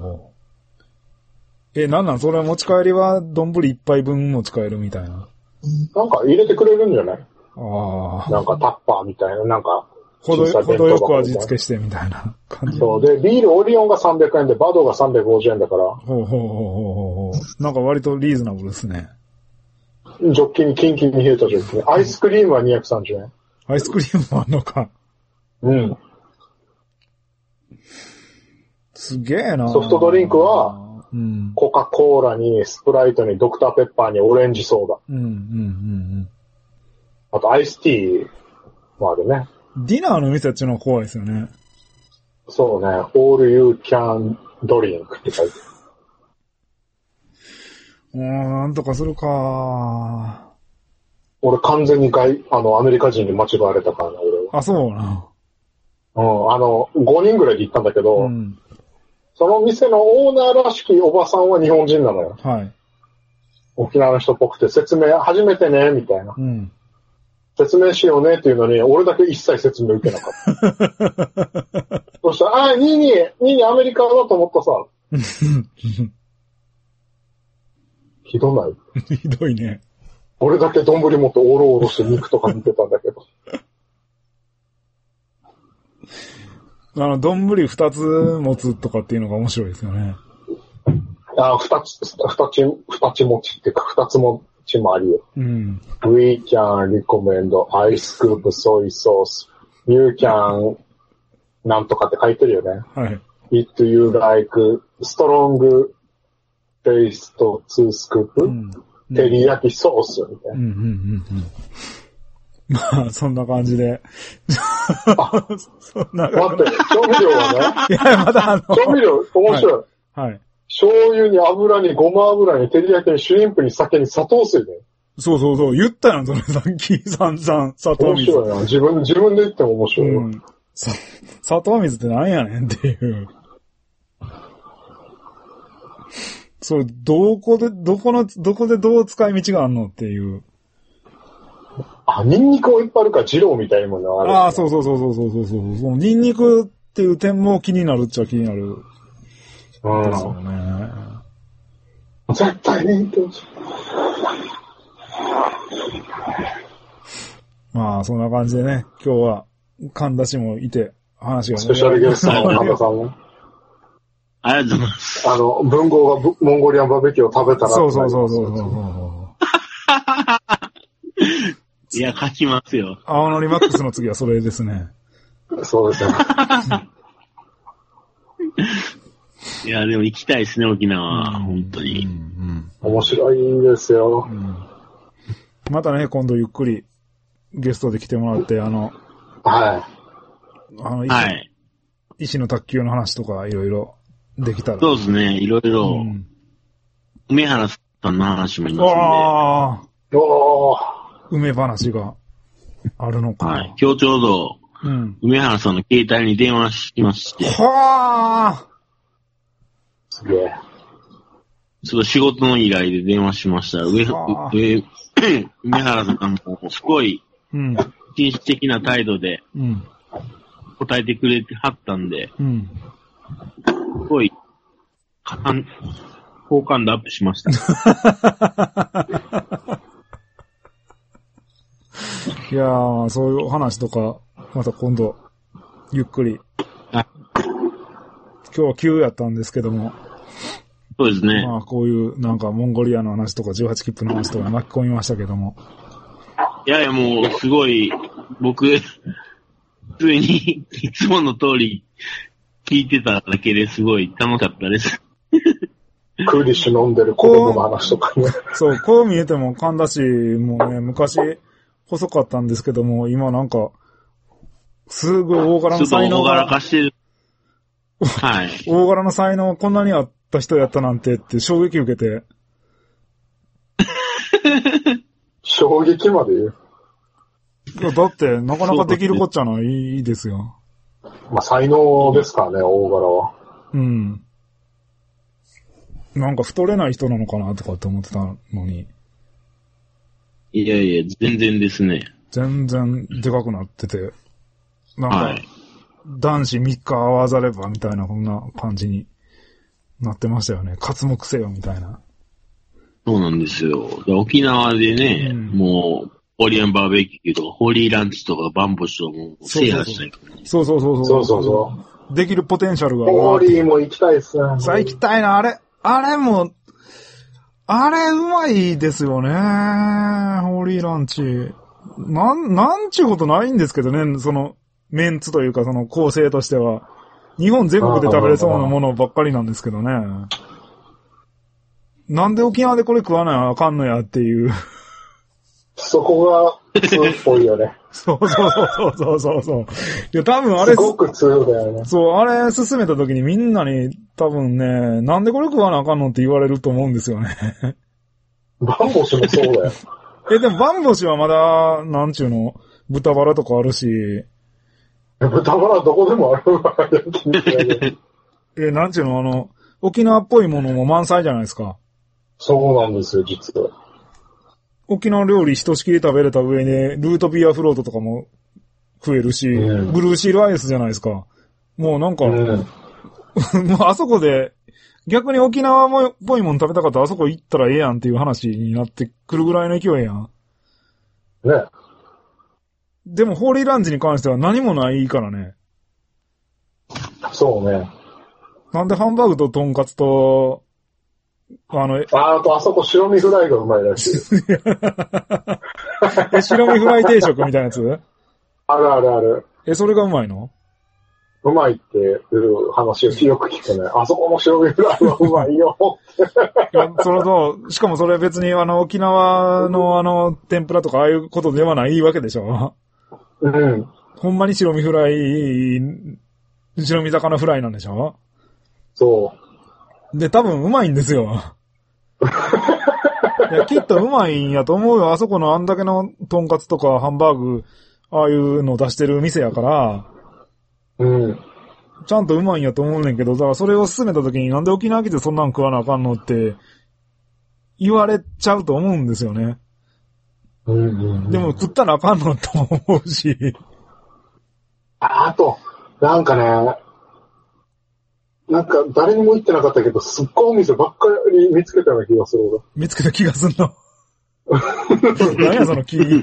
う。なんそれ持ち帰りは丼一杯分持ち帰るみたいな。 なんか入れてくれるんじゃない？ ああ。 なんかタッパーみたいな、なんか。 ほどよく味付けしてみたいな感じ。 そう。で、ビールオリオンが300円で、バドが350円だから。 ほう。なんか割とリーズナブルですね。 ジョッキにキンキンに冷えたジョッキに。アイスクリームは230円。 アイスクリームもあんのか。 うん。 すげえな。 ソフトドリンクは、コカ・コーラにスプライトにドクターペッパーにオレンジソーダ。あとアイスティーもあるね。 ディナーの店っていうのは怖いですよね。 そうね。all you can drink って書いてある。なんとかするか。 俺完全にアメリカ人に間違われたからな、俺は。 あ、そうな。 5人ぐらいで行ったんだけど、その店のオーナーらしきおばさんは日本人なのよ。 はい。 沖縄の人っぽくて説明、初めてね、みたいな。説明しようねっていうのに、俺だけ一切説明受けなかった。そしたら、ニーニアメリカだと思ったさ。ひどない？ ひどいね。 俺だけ丼持ってオロオロして肉とか見てたんだけど。 丼二つ持つとかっていうのが面白いですよね。 二つ持ちっていうか、二つ持ちもありよ。We can recommend ice scoop soy sauce. You can なんとかって書いてるよね。 はい。 It you like strong taste 2 scoop、照り焼きソースみたいな。 まあ、そんな感じで。 そんな待って、調味料はね。いや、まだ調味料、面白い。 はい。 醤油に油にごま油に照り焼きにシュリンプに酒に砂糖水で。 そう。言ったやん、それさっき、散々、砂糖水。 面白いな。自分で言っても面白い。 砂糖水ってなんやねんっていう。それ、どこでどう使い道があんのっていう。 ニンニクをいっぱいあるから、二郎みたいなものがある、ね。 ああ、そう。ニンニクっていう点も気になるっちゃ気になる。ですよね。 絶対に言ってほしい。 まあ、そんな感じでね、今日は、神田氏もいて、話がスペシャルゲストの神田さんね。 ありがとうございます。 文豪がモンゴリアンバーベキューを食べたら。 そう。 いや、書きますよ。 青のりマックスの次はそれですね。 そうですね。 いや、でも行きたいですね、沖縄。本当に。 面白いですよ。 またね、今度ゆっくりゲストで来てもらって、 はい。 石の卓球の話とかいろいろできたら。 そうですね、いろいろ。梅原さんの話もいますんで。 梅話があるのか。 はい。今日ちょうど、梅原さんの携帯に電話しまして。 すげえ。 ちょっと仕事の依頼で電話しましたら、梅原さんもすごい、紳士的な態度で、答えてくれてはったんで、すごい、好感度アップしました。 いやー、そういう話とか、また今度、ゆっくり。今日は急やったんですけども。 そうですね。 まあ、こういう、なんか、モンゴリアの話とか、18切符の話とか巻き込みましたけども。 いや、もう、すごい、僕、普通に、いつもの通り、聞いてただけですごい楽しかったです。 クーリッシュ飲んでる子供の話とかね。 そう、こう見えても神田氏もね、昔細かったんですけども、今なんか、すごい大柄の才能が。 大柄化してる。はい。 大柄の才能こんなにあった人やったなんてって衝撃受けて。 衝撃まで言う。 だって、なかなかできるこっちゃないですよ。 まあ、才能ですからね、大柄は。 うん。なんか太れない人なのかなとかって思ってたのに。 いやいや、全然ですね。 全然でかくなってて。なんか、はい、男子3日合わざればみたいな、こんな感じになってましたよね。活目せよみたいな。 そうなんですよ。沖縄でね、もう、オリアンバーベキューとか、ホーリーランチとか、バンボシとかも制覇したいからね。 そう。できるポテンシャルが。 ホーリーも行きたいっすね。 さあ行きたいな、あれも、あれうまいですよね。ホーリーランチ。なんちゅうことないんですけどね、その、メンツというか、その構成としては。日本全国で食べれそうなものばっかりなんですけどね。なんで沖縄でこれ食わないあかんのやっていう。 そこが通っぽいよね。 そう。いや、多分あれ、 すごく通だよね。 そう、あれ進めた時にみんなに多分ね、なんでこれ食わなあかんのって言われると思うんですよね。 バンボシもそうだよ。 でもバンボシはまだ、なんちゅうの、豚バラとかあるし。 豚バラどこでもあるわ。 なんちゅうの、沖縄っぽいものも満載じゃないですか。 そうなんですよ、実は。 沖縄料理ひとしきり食べれた上に、ルートビアフロートとかも食えるし、ブルーシールアイスじゃないですか。もうなんか、もうあそこで、逆に沖縄っぽいもの食べたかったらあそこ行ったらええやんっていう話になってくるぐらいの勢いやん。 ね。 でもホーリーランチに関しては何もないからね。 そうね。 なんでハンバーグとトンカツと、 あそこ白身フライがうまいらしい。 白身フライ定食みたいなやつ？ ある。 それがうまいの？ うまいっていう話をよく聞くね。あそこも白身フライはうまいよって。 しかもそれ別に沖縄の天ぷらとかああいうことではないわけでしょ？ うん。 ほんまに白身魚フライなんでしょ？ そう。 で、多分うまいんですよ。いや、きっとうまいんやと思うよ。あそこのあんだけのトンカツとかハンバーグ、ああいうの出してる店やから、ちゃんとうまいんやと思うねんけど、だからそれを進めた時になんで沖縄来てそんなん食わなあかんのって言われちゃうと思うんですよね。でも食ったらあかんのと思うし。 あと、なんかね、誰にも言ってなかったけど、すっごいお店ばっかり見つけたような気がする。 見つけた気がすんの。何やその気って。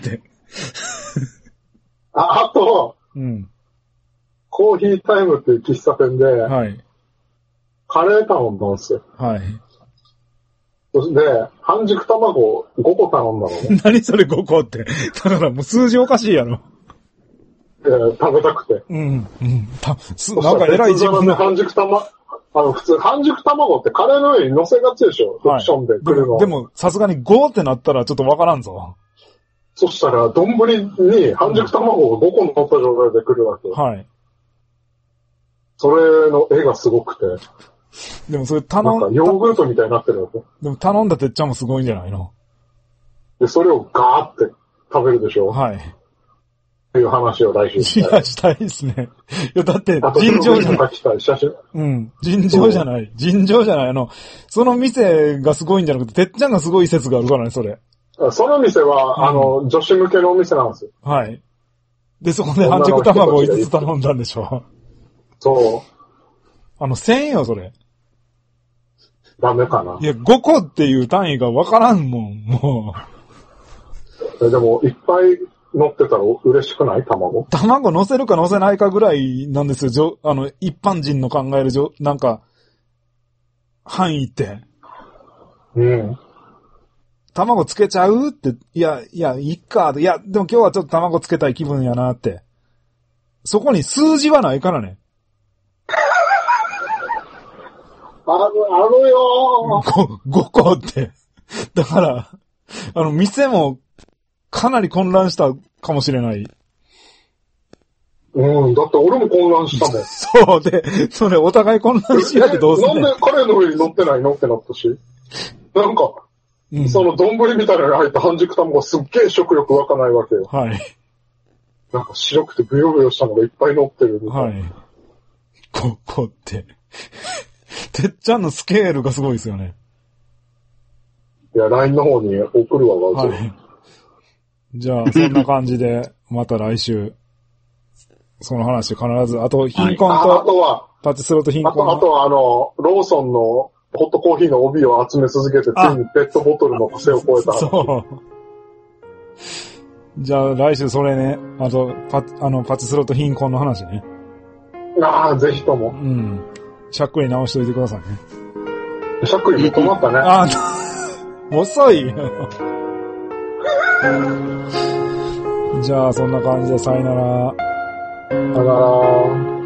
あと、コーヒータイムっていう喫茶店で、カレー頼んだんですよ。そして、半熟卵5個頼んだのね。 何それ5個って。だからもう数字おかしいやろ。 食べたくて。 なんか偉い自分の。 半熟卵ってカレーの上に乗せがちでしょ、オプションで来るの。 でも、さすがに5ってなったらちょっとわからんぞ。 そしたら、丼に半熟卵が5個乗った状態で来るわけ。それの絵がすごくて。 でもそれなんかヨーグルトみたいになってるわけ。 でも頼んだてっちゃんもすごいんじゃないの？ で、それをガーって食べるでしょ？っていう話を来週したい。 いや、したいですね。いや、だって、尋常じゃない。尋常じゃない。尋常じゃない。その店がすごいんじゃなくて、てっちゃんがすごい説があるからね、それ。 その店は、女子向けのお店なんですよ。 で、そこで半熟卵を5つ頼んだんでしょ。 そう。 1000円よ、それ。 ダメかな。 いや、5個っていう単位がわからんもん、もう。でも、いっぱい乗ってたら嬉しくない？卵乗せるか乗せないかぐらいなんですよ。一般人の考えるなんか、範囲って。卵つけちゃうって、いや、いっか。いや、でも今日はちょっと卵つけたい気分やなって。そこに数字はないからね。 あるよー。5個って。だから、店もかなり混乱したかもしれない。 うん、だって俺も混乱したもん。 そうで、それお互い混乱し合ってどうすんねん。 なんで彼の上に乗ってないのってなったし。なんか、その丼みたいなのに入った半熟卵すっげえ食欲湧かないわけよ。 はい。 なんか白くてブヨブヨしたのがいっぱい乗ってるみたいな。はい。 ここって。てっちゃんのスケールがすごいですよね。 いや、LINE の方に送るわ、はい。 じゃあ、そんな感じで、また来週、その話必ず、あと、貧困と、 あとは、 パチスロと貧困。 あとはローソンのホットコーヒーの帯を集め続けて、ついにペットボトルの癖を超えた。そう。じゃあ、来週それね、あと、パチスロと貧困の話ね。ああ、ぜひとも。うん。しゃっくり直しといてくださいね。しゃっくり止まったね。ああ、遅い。じゃあ、そんな感じで、さよなら。さよなら。